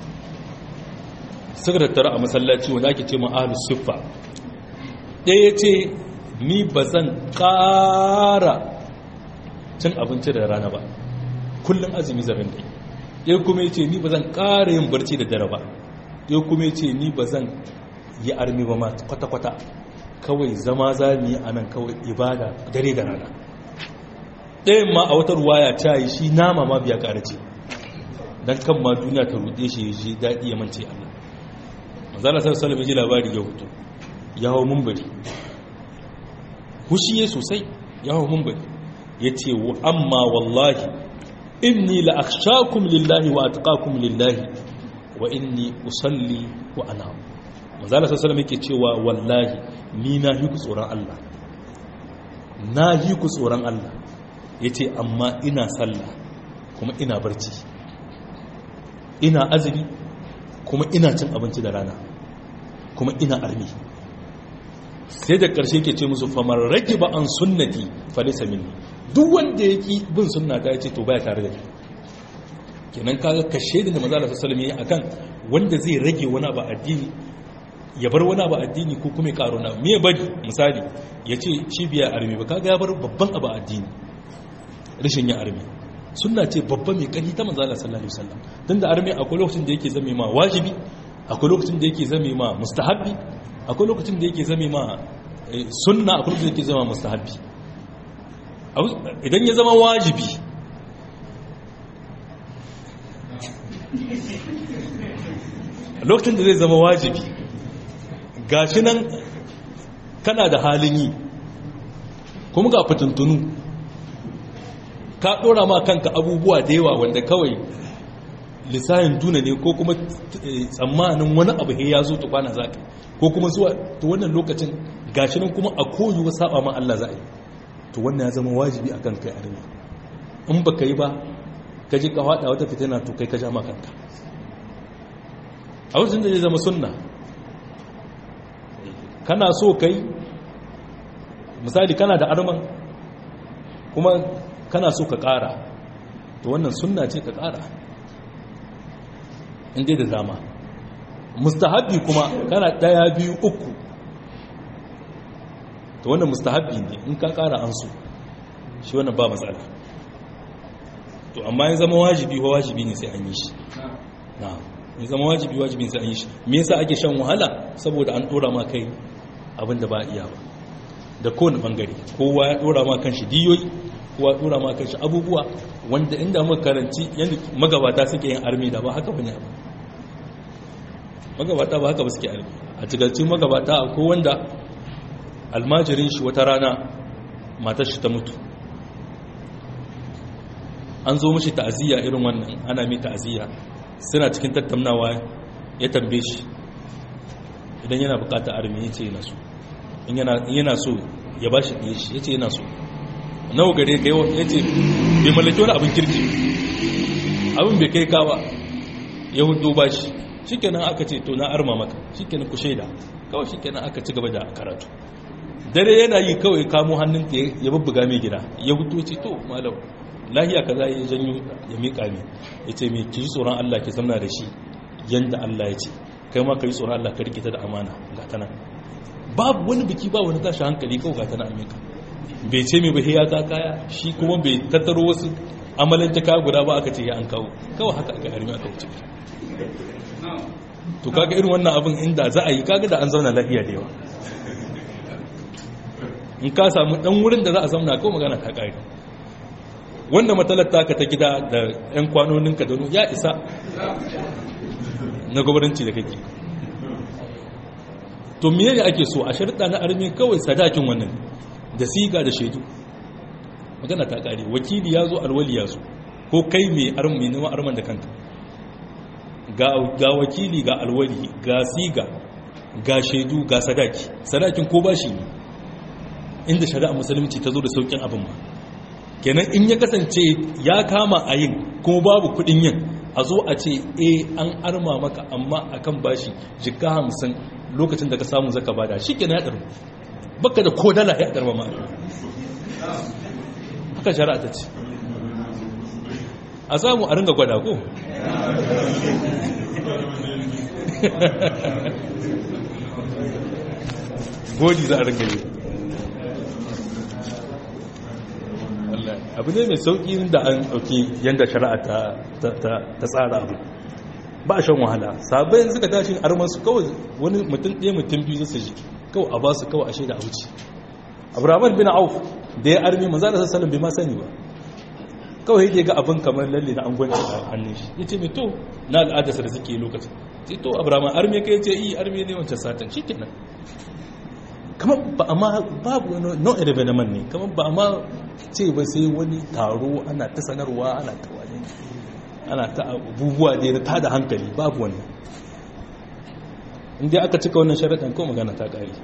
suka tattara a masallaci wanda ake ce ma'alu siffa. ɗaya ce ni ba zan ƙara cin abinci da rana ba, kullum azumi zarin da ɗaya kuma ya ce ni ba zan ƙara yin barci da dare ba, ɗaya kuma ya ce ni ba zan yi armi ba ma kwata-kwata, kawai zama za mu yi a nan kawai ibada dare da rana. ɗayan ma a wata ruwaya ta yi shi nama ma biya ƙara ce don kan ma duniya ta ruɗe shi ya ji daɗi ya mance Allah. manzana sai salama ji labari ya hutu ya hau mumbari, hushi ya sosai ya hau mumbari ya ce wa amma wallahi inni la akhshakum lillahi wa atqakum lillahi wa inni usalli wa anam. manzana sai salama yake cewa wallahi ni na yi ku tsoron Allah, na yi ku tsoron Allah, ya ce amma ina sallah kuma ina barci, ina azumi kuma ina cin abinci da rana kuma ina armi. sai da ƙarshe ke ce musu famar rage ba an sunnati falisa minni, duk wanda ya ki bin sunna ta ya ce to baya tare da ni. kenan kaga kashe da manzo Allah sallallahu alaihi wasallam akan wanda zai rage wani abu addini, ya bar wani abu addini ko kuma ya karo na me bari. misali ya ce shi biya armi ba, kaga ya bar babban abu addini, rashin yin armi sunna ce babba mai kani ta manzo Allah sallallahu alaihi wasallam. dan da armi akwai lokacin da yake zame ma wajibi, akwai lokacin da yake zame ma mustahabbi, akwai lokacin da yake zame ma sunna, akwai lokacin da yake zama mustahabbi. idan ya zama wajibi lokacin da zai zama wajibi gashi nan kana da halin yi kuma ga fitintunu ka dora ma kanka abubuwa da yawa wanda kawai lissahin duna ne ko kuma tsammanin wani abu ya zo tukwana za ka ko kuma zuwa ta wannan lokacin gashi nan kuma a koyi wa saba ma Allah za a yi to wannan ya zama wajibi a kanka ya armi in ba ka yi ba ka ji ka haɗa wata fitina to kai ka ja ma kanka a wajen da zai zama sunna kana so kai misali kana da arman kuma kana so ka ƙara to wannan sunna ce ka ƙara inda da dama mustahabbi kuma kana ɗaya biyu uku to wannan mustahabbi ne in ka ƙara an so shi wannan ba matsala to amma ya zama wajibi wa wajibi ne sai an yi shi na ya zama wajibi wajibi sai an yi shi me yasa ake shan wahala saboda an dora ma kai abinda ba iya ba da kowane bangare kowa ya dora ma kanshi diyoyi kowa ya dora ma kanshi abubuwa wanda inda muka karanci yanda magabata suke yin armi da ba haka bane ba magabata ba haka ba suke armi a cikin magabata akwai wanda almajirin shi wata rana matar shi ta mutu an zo mishi ta'aziyya irin wannan ana mai ta'aziyya suna cikin tattaunawa ya tambaye shi idan yana bukatar armi ya ce yana so in yana so ya ba shi ɗaya shi ya ce yana so nawa gare ka yawan ya ce bai mallaki wani abin kirki abin bai kai kawa ya hudu ba shi shi kenan aka ce to na arma maka shi kenan ku shaida kawai shi kenan aka ci gaba da karatu dare yana yi kawai kamo hannun ta ya bubbuga mai gida ya hudu ce to malam lahiya ka za ya janyo ya miƙa ne ya ce mai ki ji tsoron Allah ki zamna da shi yadda Allah ya ce kai ma ka yi tsoron Allah ka rikita da amana ga ta nan babu wani biki ba wani tashi hankali kawai ga ta nan amika bai ce mai bahiya ta kaya shi kuma bai tattaro wasu amalanta kaya guda ba aka ce ya an kawo kawai haka aka harmi aka wuce to kaga irin wannan abin inda za a yi kaga da an zauna lafiya da yawa in ka samu dan wurin da za a zauna kawai magana ta kare wanda matalata ka ta gida da 'yan kwanoninka da ya isa na gwamnati da kake to miye ne ake so a sharɗa na armi kawai sadakin wannan da siga da shaidu magana ta ƙare wakili ya zo alwali ya zo ko kai mai armi nema arman da kanka ga wakili ga alwali ga siga ga shaidu ga sadaki sadakin ko ba shi ne inda shari'a musulunci ta zo da sauƙin abin ma kenan in ya kasance ya kama a yin kuma babu kudin yin a zo a ce e an arma maka amma akan bashi jika hamsin lokacin da ka samu zaka bada shi kenan ya ɗarmu baka da ko dala ya ɗarma ma haka shari'a ta ce a samu a ringa gwada ko godi za a ringa yi abu ne mai sauƙi da an ɗauki yadda shari'a ta tsara abu ba a shan wahala sabayin suka tashi armansu kawai wani mutum ɗaya mutum biyu zai ji kawai a ba su kawai a shaida a wuce abraman bin auf da ya armi maza da sassalin bai ma sani ba kawai yake ga abin kamar lalle na angwanci a hannun shi ya ce mai to na al'adarsa da suke lokacin ce to abraman armi ka ce yi armi ne wancan satan shi kenan kamar ba a ma babu wani nau'in evenement ne kamar ba a ma ce ba sai wani taro ana ta sanarwa ana ta wani ana ta abubuwa da ya ta da hankali babu wani inda aka cika wannan sharaɗin ko magana ta ƙari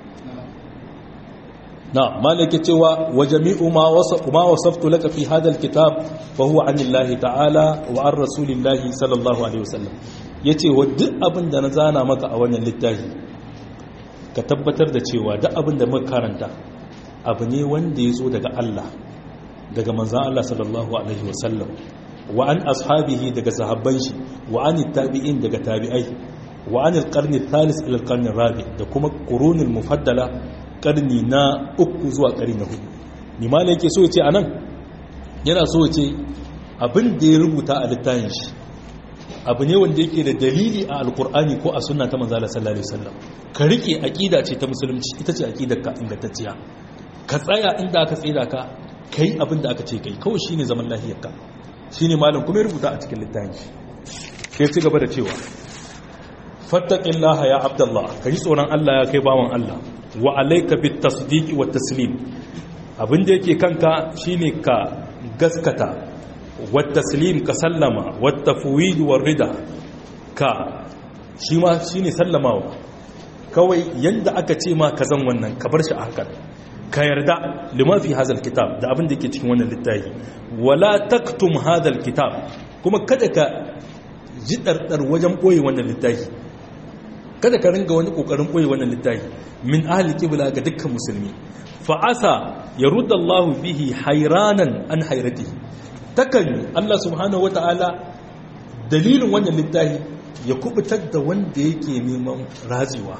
na malaki cewa wa jami'u ma wasaftu laka fi hadal kitab fa huwa anillahi ta'ala wa an rasulillahi sallallahu alaihi wasallam yace wa duk abin da na zana maka a wannan littafi ka tabbatar da cewa duk abin da muka karanta abu ne wanda ya zo daga Allah daga manzan Allah sallallahu alaihi wasallam wa an ashabihi daga sahabban shi wa an tabi'in daga tabi'ai wa an alqarni thalith ila alqarni rabi da kuma qurunul mufaddala karni na uku zuwa karni na hudu ni ma yake so yace anan yana so yace abin da ya rubuta a littafin shi abu ne wanda yake da dalili a alkur'ani ko a sunna ta manzo Allah sallallahu alaihi wasallam ka rike aqida ce ta musulunci ita ce aqidar ka ingantacciya ka tsaya inda aka tsira ka kai abin da aka ce kai kawai shine zaman lafiyarka shine malam kuma ya rubuta a cikin littafin shi sai ci gaba da cewa fattaqillaha ya abdullah kai tsoron Allah ya kai bawan Allah wa alayka bit tasdiqi wat taslim abin da yake kanka shine ka gaskata wat taslim ka sallama wat tafwid war rida ka shi ma shine sallamawa kawai yanda aka ce ma ka zan wannan ka bar shi a hakan ka yarda lima fi hadal kitab da abin da yake cikin wannan littafi wala taktum hadal kitab kuma kada ka ji dardar wajen boye wannan littafi kada ka ringa wani kokarin boye wannan littafi min ahli qibla ga dukkan musulmi fa asa yarudda Allah bihi hayranan an hayratihi takan Allah subhanahu wataala dalilin wannan littafi ya kubutar da wanda yake neman raziwa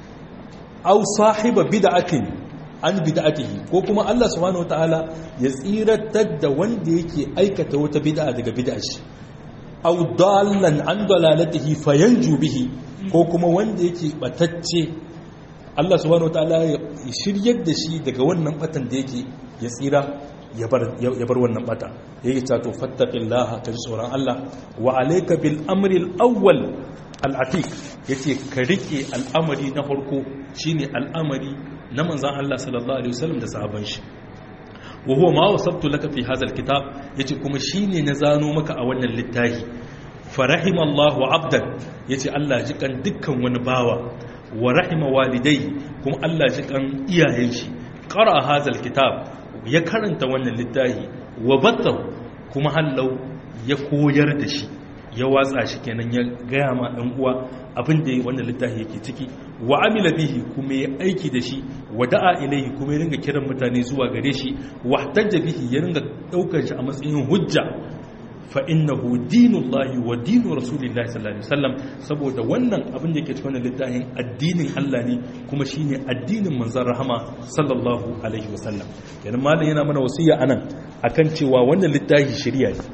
aw sahiba bid'atin an bid'atihi ko kuma Allah subhanahu wataala ya tsiratar da wanda yake aikata wata bid'a daga bid'ar shi aw dallan an dalalatihi fayanju bihi ko kuma wanda yake batacce Allah subhanahu wataala ya shiryar da shi daga wannan batan da yake ya tsira ya bar ya bar wannan bata yake ta to fattaqillaha ka ji tsoron Allah wa alayka bil amri al awwal al atiq yace ka rike al'amari na farko shine al'amari na manzan Allah sallallahu Alaihi wasallam da sahaban shi wa huwa ma wasabtu laka fi hadha alkitab yace kuma shine na zano maka a wannan littafi farahima Allahu abdan yace Allah ji kan dukkan wani bawa wa rahima walidai kuma Allah ji kan iyayen shi qara hadha alkitab ya karanta wannan littafi wa batta kuma hallau ya koyar da shi ya watsa shi kenan ya gaya ma ɗan uwa abin da wannan littafi yake ciki wa amila bihi kuma ya aiki da shi wa da'a ilaihi kuma ya ringa kiran mutane zuwa gare shi wa tajja bihi ya ringa daukar shi a matsayin hujja fa innahu dinullahi wa dinu rasulillahi sallallahu alaihi wasallam saboda wannan abin da yake cikin wannan littafin addinin Allah ne kuma shine addinin manzon rahama sallallahu alaihi wasallam kenan malam yana mana wasiya anan akan cewa wannan littafi shari'a ne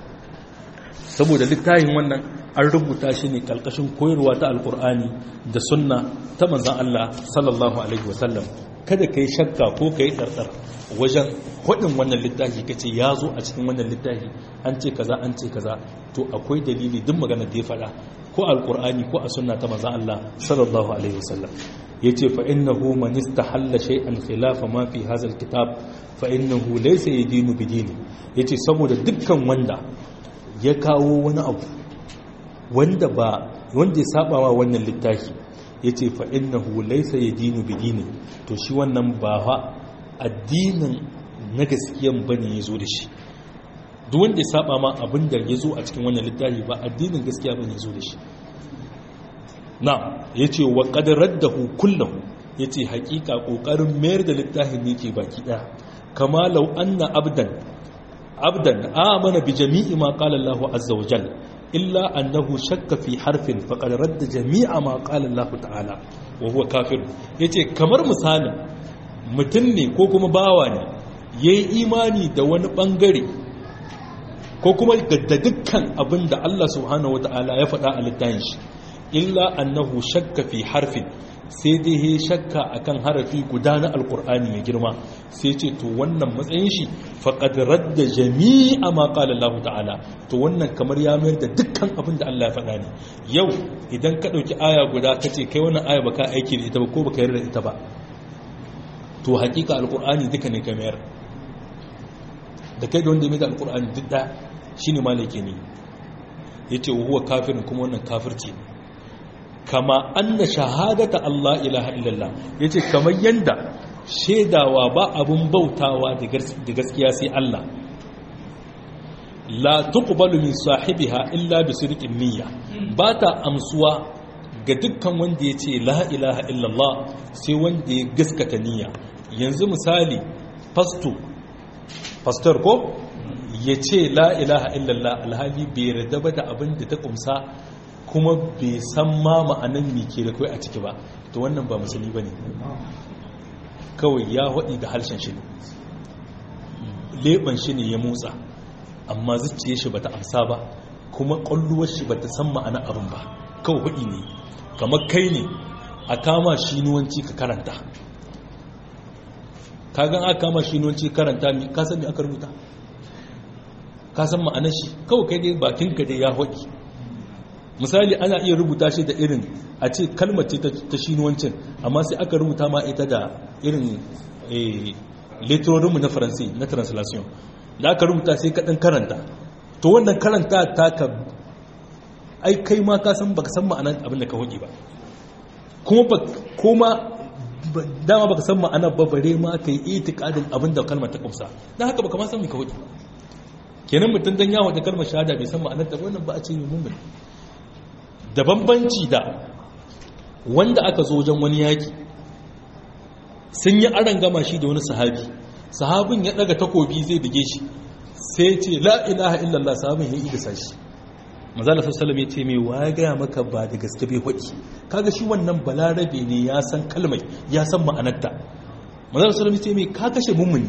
saboda littafin wannan an rubuta shi ne kalkashin koyarwa ta alkur'ani da sunna ta manzan Allah sallallahu alaihi wasallam kada ka yi shakka ko ka yi ɗarɗar wajen hudin wannan littafi ka ce ya zo a cikin wannan littafi an ce kaza an ce kaza to akwai dalili duk magana da ya faɗa ko alkur'ani ko a sunna ta manzan Allah sallallahu alaihi wasallam yace fa innahu man istahalla shay'an khilafa ma fi hadha alkitab fa innahu laysa yadinu bidini yace saboda dukkan wanda ya kawo wani abu wanda ba wanda ya saba wa wannan littafi yace fa innahu laysa yadinu bidini to shi wannan ba fa addinin na gaskiyan bane yazo da shi duk wanda ya saba ma abin da yazo a cikin wannan littafi ba addinin gaskiya bane yazo da shi na yace wa qad raddahu kullahu yace hakika kokarin mayar da littafin ne ke baki daya kama law anna abdan abdan amana bi jami'i ma qala Allah azza wa jalla illa annahu shakka fi harfin faqad radda jami'a ma qala Allah ta'ala wa huwa kafir yace kamar misalin mutum ne ko kuma bawa ne yayi imani da wani bangare ko kuma da dukkan abinda Allah subhanahu wa ta'ala ya faɗa a littafin shi illa annahu shakka fi harfin sai dai ya shakka akan harafi guda na alkur'ani mai girma sai ce to wannan matsayin shi faqad radda jami'a ma qala Allah ta'ala to wannan kamar ya mayar da dukkan abin da Allah ya faɗa ne yau idan ka dauki aya guda kace kai wannan aya baka aiki da ita ba ko baka yarda da ita ba to hakika alkur'ani duka ne ka mayar da kai da wanda ya mai da alkur'ani duk da shine malaki ne yace huwa kafirin kuma wannan kafirci ne kama anna shahadata Allah ilaha illallah yace kamar yanda shedawa ba abun bautawa da gaskiya sai Allah la tuqbalu min sahibiha illa bi sidqin niyya ba ta amsuwa ga dukkan wanda yace la ilaha illallah sai wanda ya gaskata niyya yanzu misali pasto pastor ko yace la ilaha illallah alhali bai yarda ba da abin da ta kumsa kuma bai san ma ma'anan me ke da kai a ciki ba to wannan ba musulmi bane kawai ya hadi da harshen shi leban shi ne ya motsa amma zuciyar shi bata amsa ba kuma kalluwar shi bata san ma'ana abin ba kawai hadi ne kamar kai ne a kama shi nuwanci ka karanta kagan aka kama shi nonci karanta mi ka san me aka rubuta ka san ma'anar shi kawai kai dai bakin ka dai ya hoki misali ana iya rubuta shi da irin a ce kalmar ce ta shinuwancin amma sai aka rubuta ma ita da irin letterorinmu na faransi na translation da aka rubuta sai kaɗin karanta to wannan karanta ta ka ai kai ma ka san baka san ma'anar abin da ka hoki ba kuma kuma dama baka san ma'anar ba bare ma ka yi itikadin abin da kalmar ta kumsa don haka baka ma san me ka hoki kenan mutum dan yawo da kalmar shahada bai san ma'anar ta wannan ba a ce mai mummun da bambanci da wanda aka zo wajen wani yaki sun yi aran gama shi da wani sahabi sahabin ya daga takobi zai bige shi sai ce la ilaha illallah sahabin ya idasa shi manzala sallallahu ya ce mai waya gaya maka ba da gaske bai hoki kaga shi wannan balarabe ne ya san kalmai ya san ma'anarta manzala sallallahu ya ce mai ka kashe mummuni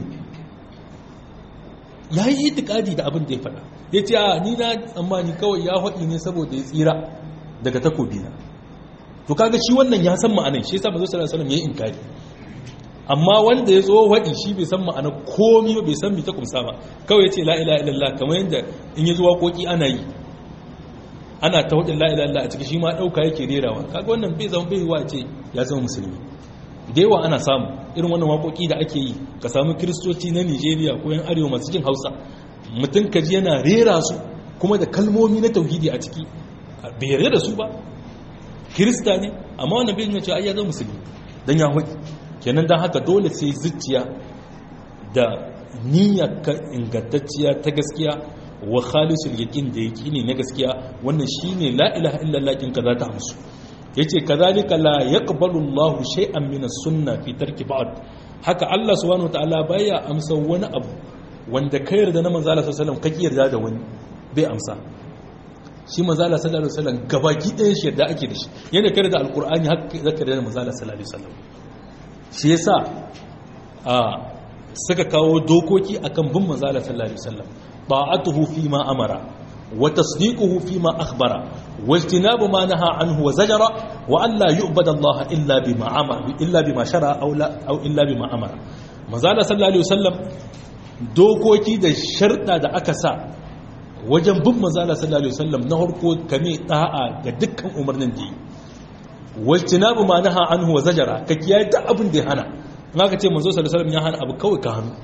ya yi itikadi da abin da ya faɗa ya ce a ni na tsammani kawai ya hoki ne saboda ya tsira daga takobi na to kaga shi wannan ya san ma'anar shi yasa manzo sallallahu alaihi wasallam yayi inkari amma wanda ya zo wadi shi bai san ma'anar komai ba bai san me ta kumsa ba kawai yace la ilaha illallah kamar yanda in yazo waƙoƙi ana yi ana ta wadin la ilaha illallah a cikin shi ma dauka yake rerawa kaga wannan bai zama bai wa ce ya zama musulmi da yawa ana samu irin wannan waƙoƙi da ake yi ka samu kristoci na Nigeria ko yan arewa masu jin Hausa mutum kaji yana rera su kuma da kalmomi na tauhidi a ciki bai yarda da su ba kirista ne amma wannan bai ce ai ya zama musulmi dan ya hoki kenan dan haka dole sai zuciya da niyya ka ingantacciya ta gaskiya wa khalisul yaqin da yaqini na gaskiya wannan shine la ilaha illallah kin kaza ta amsu yace kazalika la yaqbalu Allahu shay'an min as-sunnah fi tarki ba'd haka Allah subhanahu wataala baya amsa wani abu wanda kai yarda na manzo Allah sallallahu alaihi wasallam kake yarda da wani bai amsa shi manzala sallallahu alaihi wasallam gabaki ɗaya shi yadda ake da shi yana kare da alkur'ani haka zaka da manzala sallallahu alaihi wasallam shi yasa a suka kawo dokoki akan bin manzala sallallahu alaihi wasallam ta'atuhu fi ma amara wa tasdiquhu fi ma akhbara wa ijtinabu ma naha anhu wa zajara wa an la yu'bada Allah illa bima amara illa bima shara aw la aw illa bima amara manzala sallallahu alaihi wasallam dokoki da sharda da aka sa wajen bin manzala sallallahu alaihi wasallam na harko kame da'a ga dukkan umarnin da yi wajtinabu ma naha anhu wa zajara ka kiyaye duk abin da ya hana in aka ce manzo sallallahu alaihi wasallam ya hana abu kawai ka hannu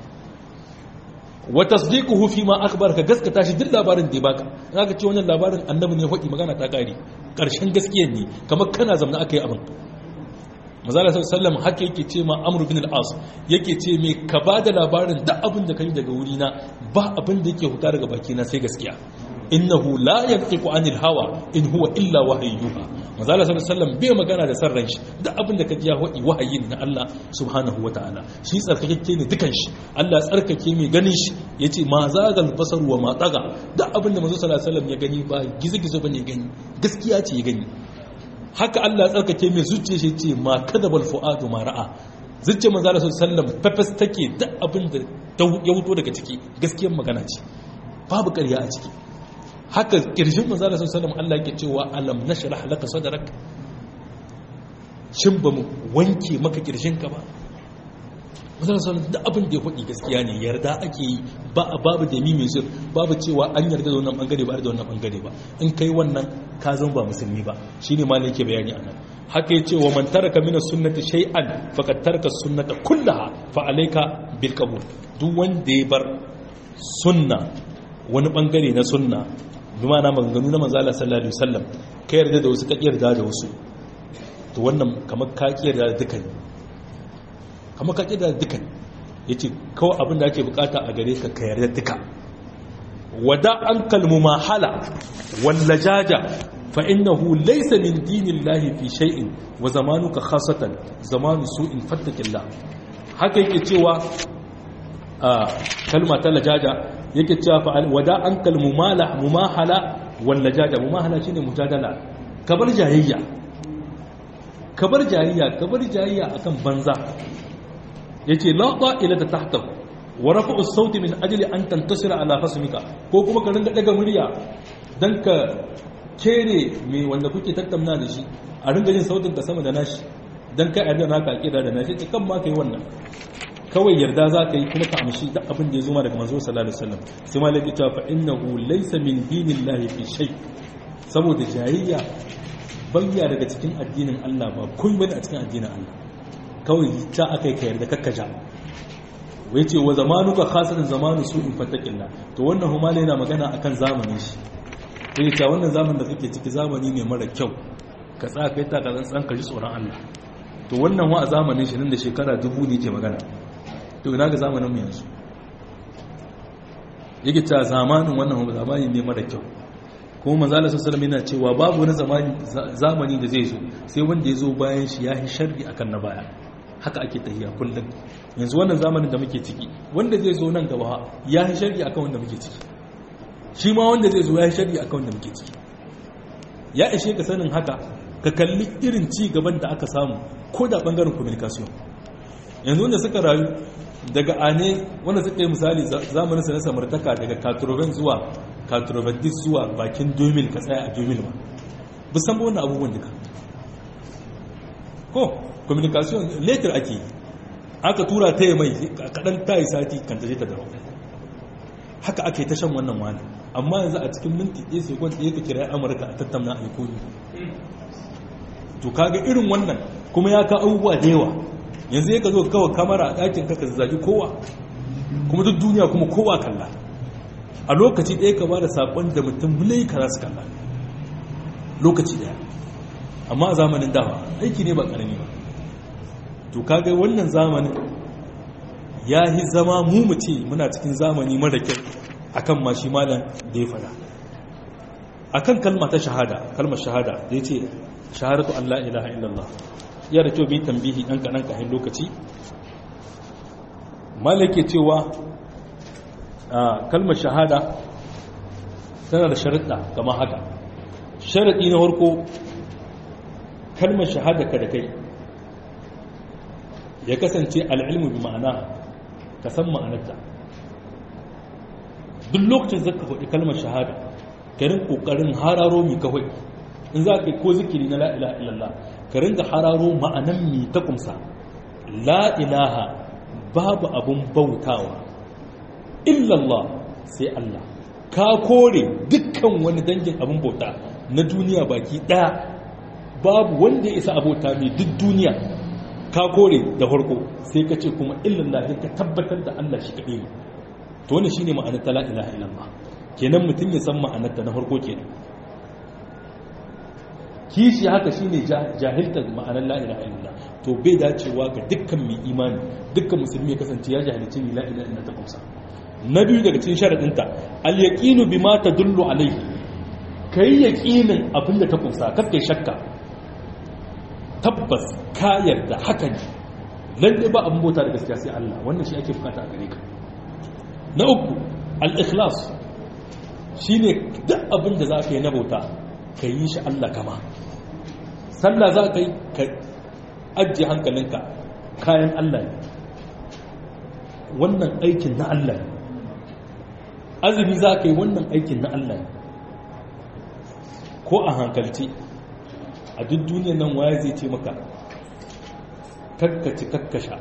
wa tasdiquhu fi ma akhbar ka gaskata shi duk labarin da ya baka in aka ce wannan labarin annabi ne faɗi magana ta kare karshen gaskiyar ne kamar kana zamna aka yi abin manzala sallallahu alaihi wasallam haka yake ce ma amr bin al-as yake ce me ka bada labarin duk abin da kai daga wuri na ba abin da yake huta daga baki na sai gaskiya innahu la yantiqu anil hawa in huwa illa wahyuha manzala sallallahu alaihi wasallam bai magana da sarran shi duk abin da kaji ya hodi wahayi ne na Allah subhanahu wataala shi tsarkake ne dukan shi Allah tsarkake mai ganin shi yace ma zagal basar wa ma taga duk abin da manzo sallallahu alaihi wasallam ya gani ba gizo-gizo bane gani gaskiya ce ya gani haka Allah tsarkake mai zuciya shi ce ma kadabal fuadu ma ra'a zuciya manzo Allah sallallahu alaihi wasallam pepes take duk abin da ya wuto daga ciki gaskiyar magana ce babu ƙarya a ciki haka kirjin manzo Allah sallallahu alaihi wasallam Allah yake cewa alam nashrah laka sadrak shin ba mu wanke maka kirjinka ba manzo sallallahu alaihi wasallam duk abin da ya faɗi gaskiya ne yarda ake yi ba babu da mimi sir babu cewa an yarda da wannan bangare ba da wannan bangare ba in kai wannan ka zama ba musulmi ba shine ma ne yake bayani anan haka yace wa man taraka min as-sunnati shay'an faqad taraka as-sunnata kullaha fa alayka bil qabul duk wanda ya bar sunna wani bangare na sunna bi ma na maganganu na manzo Allah sallallahu alaihi wasallam ka yarda da wasu ka yarda da wasu to wannan kamar ka yarda da dukan kamar ka yarda da dukan yace kawai abin da ake bukata a gare ka ka yarda duka wada an kalmu mahala walla jaja fa innahu laysa min dinillahi fi shay'in wa zamanuka khasatan zamanu su'in fattakillah haka yake cewa kalma ta lajaja yake cewa fa wada an kalmu mala mumahala walla jaja mumahala shine mujadala kabar jayayya kabar jayayya kabar jayayya akan banza yace la ila ta tahtahu wa rafa'u sauti min ajli an tantasira ala khasmika ko kuma ka ringa daga murya dan ka kere me wanda kuke tattauna da shi a ringa jin sautin ka sama da nashi dan kai a naka akida da nashi kan ma kai wannan kawai yarda za ka yi kuma ka amshi duk abin da ya zo ma daga manzo sallallahu alaihi wasallam sai malaki ta fa innahu laysa min dinillahi fi shay saboda jayayya bayya daga cikin addinin Allah ba kun bane a cikin addinin Allah kawai ta akai ka yarda kakkaja wai ce wa zamanuka khasatan zamanu su'in fattaqillah to wannan humala yana magana akan zamanin shi sai ta wannan zamanin da kake ciki zamani ne mara kyau ka tsaka kai ta ka tsan ka ji tsoron Allah to wannan wa a zamanin shi nan da shekara dubu ne ke magana to ina ga zamanin mu yanzu yake ta zamanin wannan zamani ne mara kyau kuma manzo Allah sallallahu alaihi wasallam yana cewa babu wani zamani zamani da zai zo sai wanda ya zo bayan shi ya yi sharri akan na baya haka ake tahiya kullum yanzu wannan zamanin da muke ciki wanda zai zo nan gaba ya yi sharri akan wanda muke ciki shi ma wanda zai zo ya yi sharri akan wanda muke ciki ya ishe ka sanin haka ka kalli irin ci gaban da aka samu ko da bangaren communication yanzu wanda suka rayu daga ane wanda suka yi misali zamanin sa na samartaka daga katroven zuwa katrovendis zuwa bakin domil ka tsaya a domil ba busan ba wannan abubuwan duka ko communication later ake aka tura ta yi mai kaɗan ta yi sati kan ta je ta dawo haka ake ta shan wannan wani amma yanzu a cikin minti ɗaya sai kwanci ya ka kira amurka a tattauna a ikoni to kaga irin wannan kuma ya ka abubuwa da yawa yanzu ya ka zo kawai kamara a ɗakin ka ka zagi kowa kuma duk duniya kuma kowa kalla a lokaci ɗaya ka ba da saƙon da mutum mulai ka za su kalla lokaci ɗaya amma a zamanin dawa aiki ne ba ƙarami ba to kaga wannan zamanin ya yi zama mu mu ce muna cikin zamani mara kyau akan ma shi malam da ya fada akan kalma ta shahada kalmar shahada da ya ce shahadatu Allah ilaha illallah ya da kyau bi tambihi dan kadan kahin lokaci malaka cewa kalmar shahada tana da sharuɗa kamar haka sharadi na farko kalmar shahada ka da kai ya kasance al'ilmu bi ma'ana ka san ma'anarta duk lokacin zaka faɗi kalmar shahada ka rin ƙoƙarin hararo mi kawai in za ka yi ko zikiri na la'ilaha illallah ka ringa hararo ma'anan mi ta kumsa la'ilaha babu abun bautawa illallah sai Allah ka kore dukkan wani dangin abun bauta na duniya baki ɗaya babu wanda ya isa abota mai duk duniya ka kore da farko sai ka ce kuma illallah ka tabbatar da Allah shi kaɗai ne to wannan shine ma'anar ta la ilaha illallah kenan mutum ya san ma'anar ta na farko kenan kishi haka shine jahiltar ma'anar la ilaha illallah to bai dacewa ga dukkan mai imani dukkan musulmi ya kasance ya jahilci ni la ilaha illallah ta kusa na biyu daga cikin sharadin ta al yaqinu bima tadullu alayhi kai yaqinin abinda ta kusa kar kai shakka tabbas ka yarda haka ne lalle ba abin bauta da gaskiya sai Allah wannan shi ake bukata a gare ka na uku al-ikhlas shine duk abin da zaka yi na bauta ka yi shi Allah kama sallah za ka yi ka ajiye hankalinka kayan Allah ne wannan aikin na Allah ne azumi za ka yi wannan aikin na Allah ne ko a hankalci a duk duniyar nan waye zai ce maka kakkaci kakkasha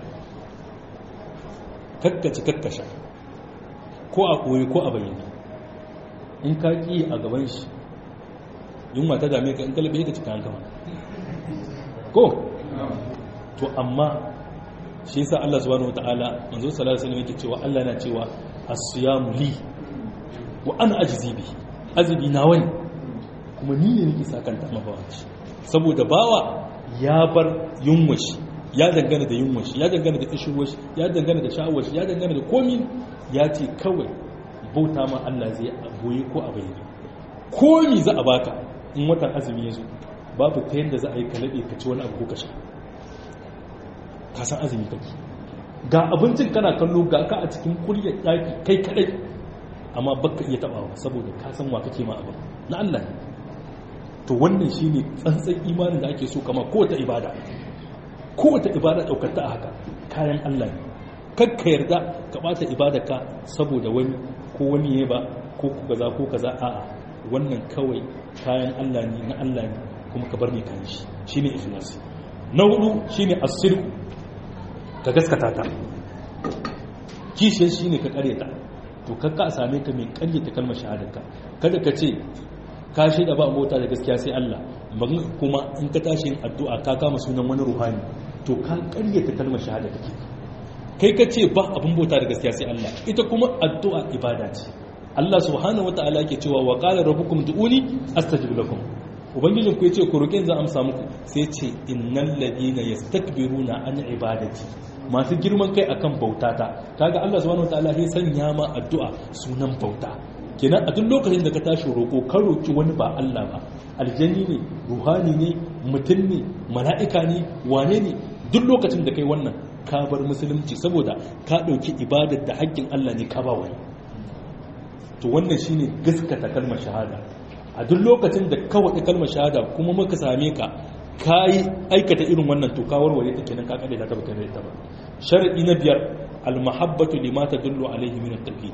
kakkaci kakkasha ko a koyi ko a bayyana in ka ƙi a gaban shi yunwa ta dame ka in kalabe ka cika hankama ko to amma shi yasa Allah subhanahu wataala manzo sallallahu alaihi wasallam yake cewa Allah yana cewa as-siyamu li wa ana ajzi bi azbi nawa ne kuma ni ne nake sakanta mabawa shi saboda bawa ya bar yunwa shi ya dangana da yunwa shi ya dangana da kishirwa shi ya dangana da sha'awar shi ya dangana da komi ya ce kawai bauta ma Allah zai boye ko a bayyana komi za a baka in watan azumi ya zo babu ta yadda za a yi kalabe ka ci wani abu ko ka sha ka san azumi kake ga abincin kana kallo ga ka a cikin kuryar daki kai kadai amma baka iya tabawa saboda ka san wa kake ma abin na Allah ne to wannan shine tsantsan imanin da ake so kama kowace ibada kowace ibada daukar ta haka kayan Allah ne kakka yarda ka bata ibadarka saboda wani ko wani ne ba ko kaza ko kaza a'a wannan kawai kayan Allah ne na Allah ne kuma ka bar ni kan shi shine ikhlasi na hudu shine as-sirq ka gaskata ta kishiyar shi ne ka karyata to kakka a same ka mai karyata kalmar shahadarka kada ka ce ka shaida ba mota da gaskiya sai Allah kuma in ka tashi yin addu'a ka kama sunan wani ruhani to ka karyata kalmar shahada kake kai ka ce ba abin bauta da gaskiya sai Allah ita kuma addu'a ibada ce Allah subhanahu wataala yake cewa wa qala rabbukum du'uni astajib lakum ubangijin ku yace ku roke zan amsa muku sai ce innal ladina yastakbiruna an ibadati masu girman kai akan bautata kaga Allah subhanahu wataala ya sanya ma addu'a sunan bauta kenan a duk lokacin da ka tashi roko ka roki wani ba Allah ba aljanni ne ruhani ne mutum ne mala'ika ne wane ne duk lokacin da kai wannan ka bar musulunci saboda ka dauki ibadar da haƙƙin Allah ne ka ba wani to wannan shine gaskata kalmar shahada a duk lokacin da ka wadi kalmar shahada kuma muka same ka kai aikata irin wannan to ka warware ta kenan ka kade ta baka da ta ba sharadi na biyar al mahabbatu lima tadullu alayhi min at tauhid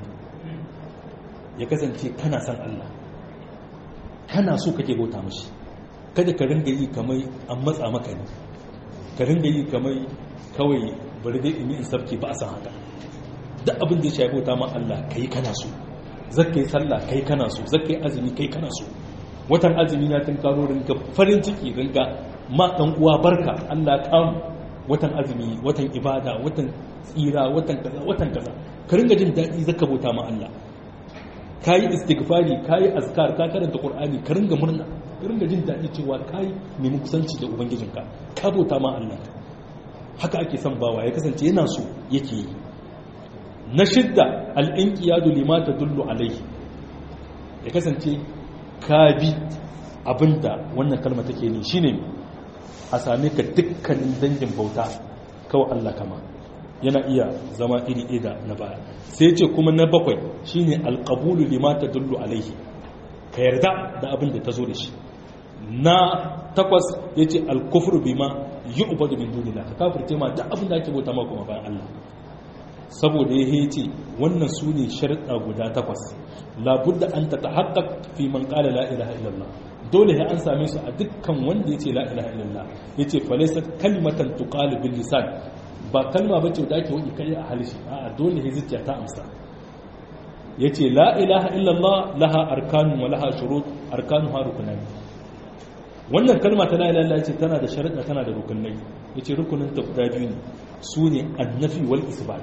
ya kasance kana san Allah kana so kake bauta mashi kada ka ringa yi kamar an matsa maka ne ka ringa yi kamar kawai bari dai in yi in sabke ba a san haka duk abin da ya shafi bauta ma Allah kai kana so zakkai sallah kai kana so zakkai azumi kai kana so watan azumi na tun karo ringa farin ciki ringa ma dan uwa barka Allah kamu watan azumi watan ibada watan tsira watan kaza watan kaza ka ringa jin daɗi zaka bauta ma Allah kayi istighfari kayi azkar ka karanta qur'ani ka ringa murna ka ringa jin daɗi cewa kayi nemi kusanci da ubangijinka ka bauta ma Allah haka ake son bawa ya kasance yana so yake yi na shidda al-inqiyadu lima tadullu alayhi ya kasance ka bi abinda wannan kalma take ne shine a same ka dukkanin dangin bauta kawai Allah kama yana iya zama iri ida na baya sai ce kuma na bakwai shine alqabulu lima tadullu alaihi ka yarda da abin da tazo da shi na takwas yace alkufru bima yu'badu min dunillah ka kafirce ma da abin da ake bauta ma kuma bayan Allah saboda yace wannan sune sharuɗa guda takwas labudda an tatahaqqaq fi man qala la ilaha illallah dole sai an same su a dukkan wanda yace la ilaha illallah yace falaysa kalimatan tuqalu bil lisan ba kalma bace da ake wani kai a halishi a dole sai zuciya ta amsa yace la ilaha illallah laha arkanun wa laha shurut arkanuha rukunan wannan kalma ta la ilaha illallah ce tana da sharuɗa tana da rukunai yace rukunin ta guda biyu ne sune annafi wal isbat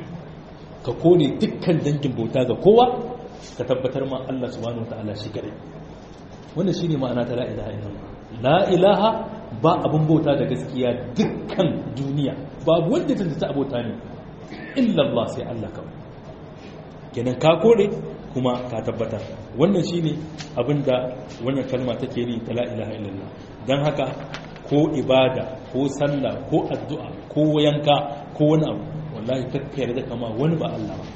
ka kone dukkan dangin bauta ga kowa ka tabbatar ma Allah subhanahu wataala shi kadai wannan shine ma'ana ta la ilaha illallah la ilaha ba abun bauta da gaskiya dukkan duniya babu wanda ta ta abota ne illallah sai Allah kawai kenan ka kore kuma ka tabbatar wannan shine abinda wannan kalma take ni ta la ilaha illallah dan haka ko ibada ko sallah ko addu'a ko yanka ko wani abu wallahi kakka yarda kama wani ba Allah ba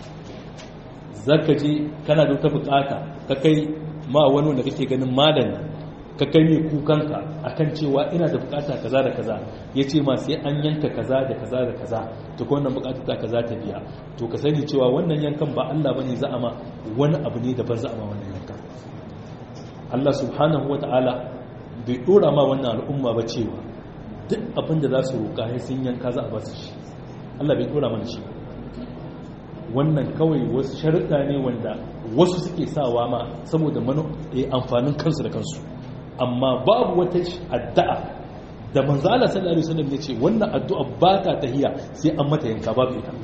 zaka je kana da wata bukata ka kai ma wani wanda kake ganin malami ka kai mai kukanka akan cewa ina da bukata kaza da kaza ya ce ma sai an yanka kaza da kaza da kaza to ko wannan bukata ta kaza ta biya to ka sani cewa wannan yankan ba Allah bane za a ma wani abu ne daban za a ma wannan yankan Allah subhanahu wataala bai dora ma wannan al'umma ba cewa duk abin da za su roka sai sun yanka za a ba su shi Allah bai dora mana shi wannan kawai wasu sharuɗa ne wanda wasu suke sawa ma saboda amfanin kansu da kansu amma babu wata addu'a da manzo Allah sallallahu alaihi wasallam yace wannan addu'a ba ta tahiya sai an mata yanka babu ita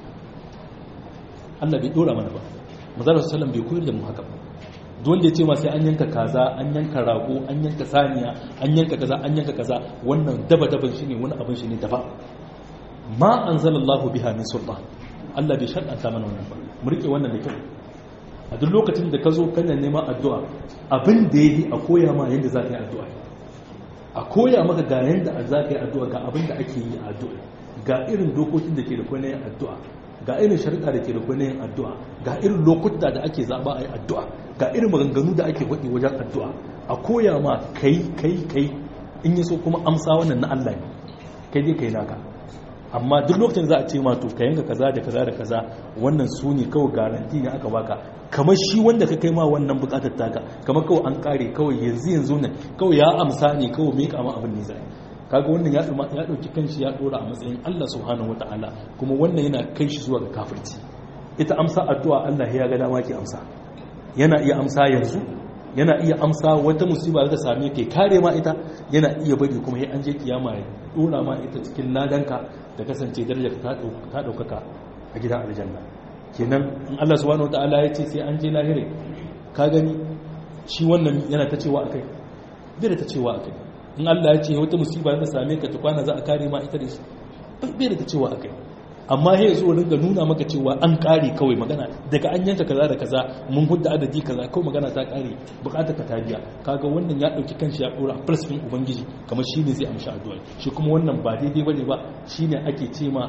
Allah bai dora mana ba manzo Allah sallallahu alaihi wasallam bai koyar da mu haka ba duk wanda yace ma sai an yanka kaza an yanka rago an yanka saniya an yanka kaza an yanka kaza wannan daba daban shine wani abin shi ne daban ma anzalallahu biha min sultan Allah bai shar'anta mana wannan ba mu rike wannan da kyau a duk lokacin da ka zo kana neman addu'a abin da ya yi a koya ma yadda za ka yi addu'a a koya maka ga yadda za ka yi addu'a ga abin da ake yi a addu'a ga irin dokokin da ke da kwanan yin addu'a ga irin shari'a da ke da kwanan yin addu'a ga irin lokuta da ake zaɓa a yi addu'a ga irin maganganu da ake faɗi wajen addu'a a koya ma kai kai kai in yi so kuma amsa wannan na Allah ne kai dai kai naka amma duk lokacin za a ce ma to ka yanka kaza da kaza da kaza wannan su ne kawai garanti ne aka baka kamar shi wanda ka kai ma wannan bukatar taka kamar kawai an kare kawai yanzu yanzu ne kawai ya amsa ne kawai mai kama abin ne zai kaga wannan ya ya dauki kanshi ya dora a matsayin Allah subhanahu wataala kuma wannan yana kai shi zuwa ga kafirci ita amsa addu'a Allah ya ga dama ke amsa yana iya amsa yanzu yana iya amsa wata musiba da ta same ka kare ma ita yana iya bari kuma ya an je kiyama ya dora ma ita cikin ladanka da kasance darajar ta daukaka a gidan aljanna kenan in Allah subhanahu wataala ya ce sai an je lahire ka gani shi wannan yana ta cewa akai bai da ta cewa akai in Allah ya ce wata musiba da ta same ka ta kwana za a kare ma ita da shi bai da ta cewa akai amma ya zo ringa nuna maka cewa an kare kawai magana daga an yanka kaza da kaza mun hudda adadi kaza kawai magana ta kare bukatar ka ta biya kaga wannan ya dauki kanshi ya dora falsafin ubangiji kamar shine zai amshi addu'a shi kuma wannan ba daidai bane ba shine ake ce ma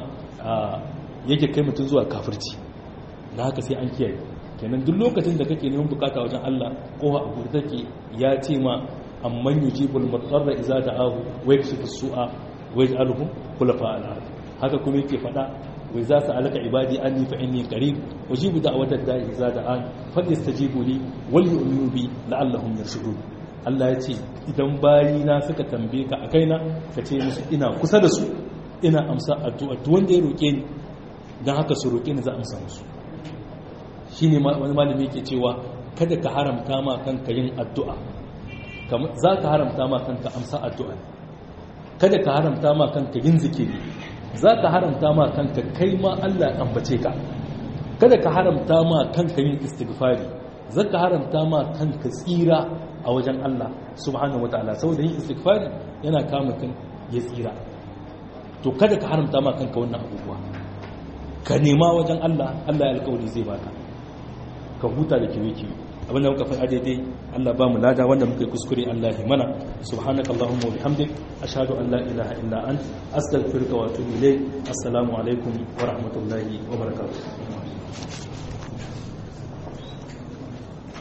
yake kai mutum zuwa kafirci na haka sai an kiyaye kenan duk lokacin da kake neman bukata wajen Allah kowa abu da take ya ce ma amman yujibul mudarra idza da'ahu wa yakshifu su'a wa yaj'aluhum khulafa al-ard haka kuma yake fada wai za su alaka ibadi anni fa inni qarib ujibu da'watad da'i idza da'an falyastajibu li wal yu'minu bi la'allahum yarshudun Allah ya ce idan bayina suka tambaye ka a kaina ka ce musu ina kusa da su ina amsa addu'a duk wanda ya roke ni dan haka su roke ni za amsa musu shine wani malami yake cewa kada ka haramta ma kanka yin addu'a kamar za ka haramta ma kanka amsa addu'a kada ka haramta ma kanka yin zikiri za ka haramta ma kanka kai ma Allah ya ambace ka kada ka haramta ma kanka yin istighfari za ka haramta ma kanka tsira a wajen Allah subhanahu wataala saboda yin istighfari yana kama kan ya tsira to kada ka haramta ma kanka wannan abubuwa ka nema wajen Allah Allah ya alƙawari zai baka ka huta da kiwe-kiwe abinda muka faɗa daidai Allah ba mu lada wanda muka yi kuskure Allah ya mana subhanaka allahumma wa bihamdik ashhadu an la ilaha illa ant astaghfiruka wa atubu ilayk assalamu alaikum wa rahmatullahi wa barakatuh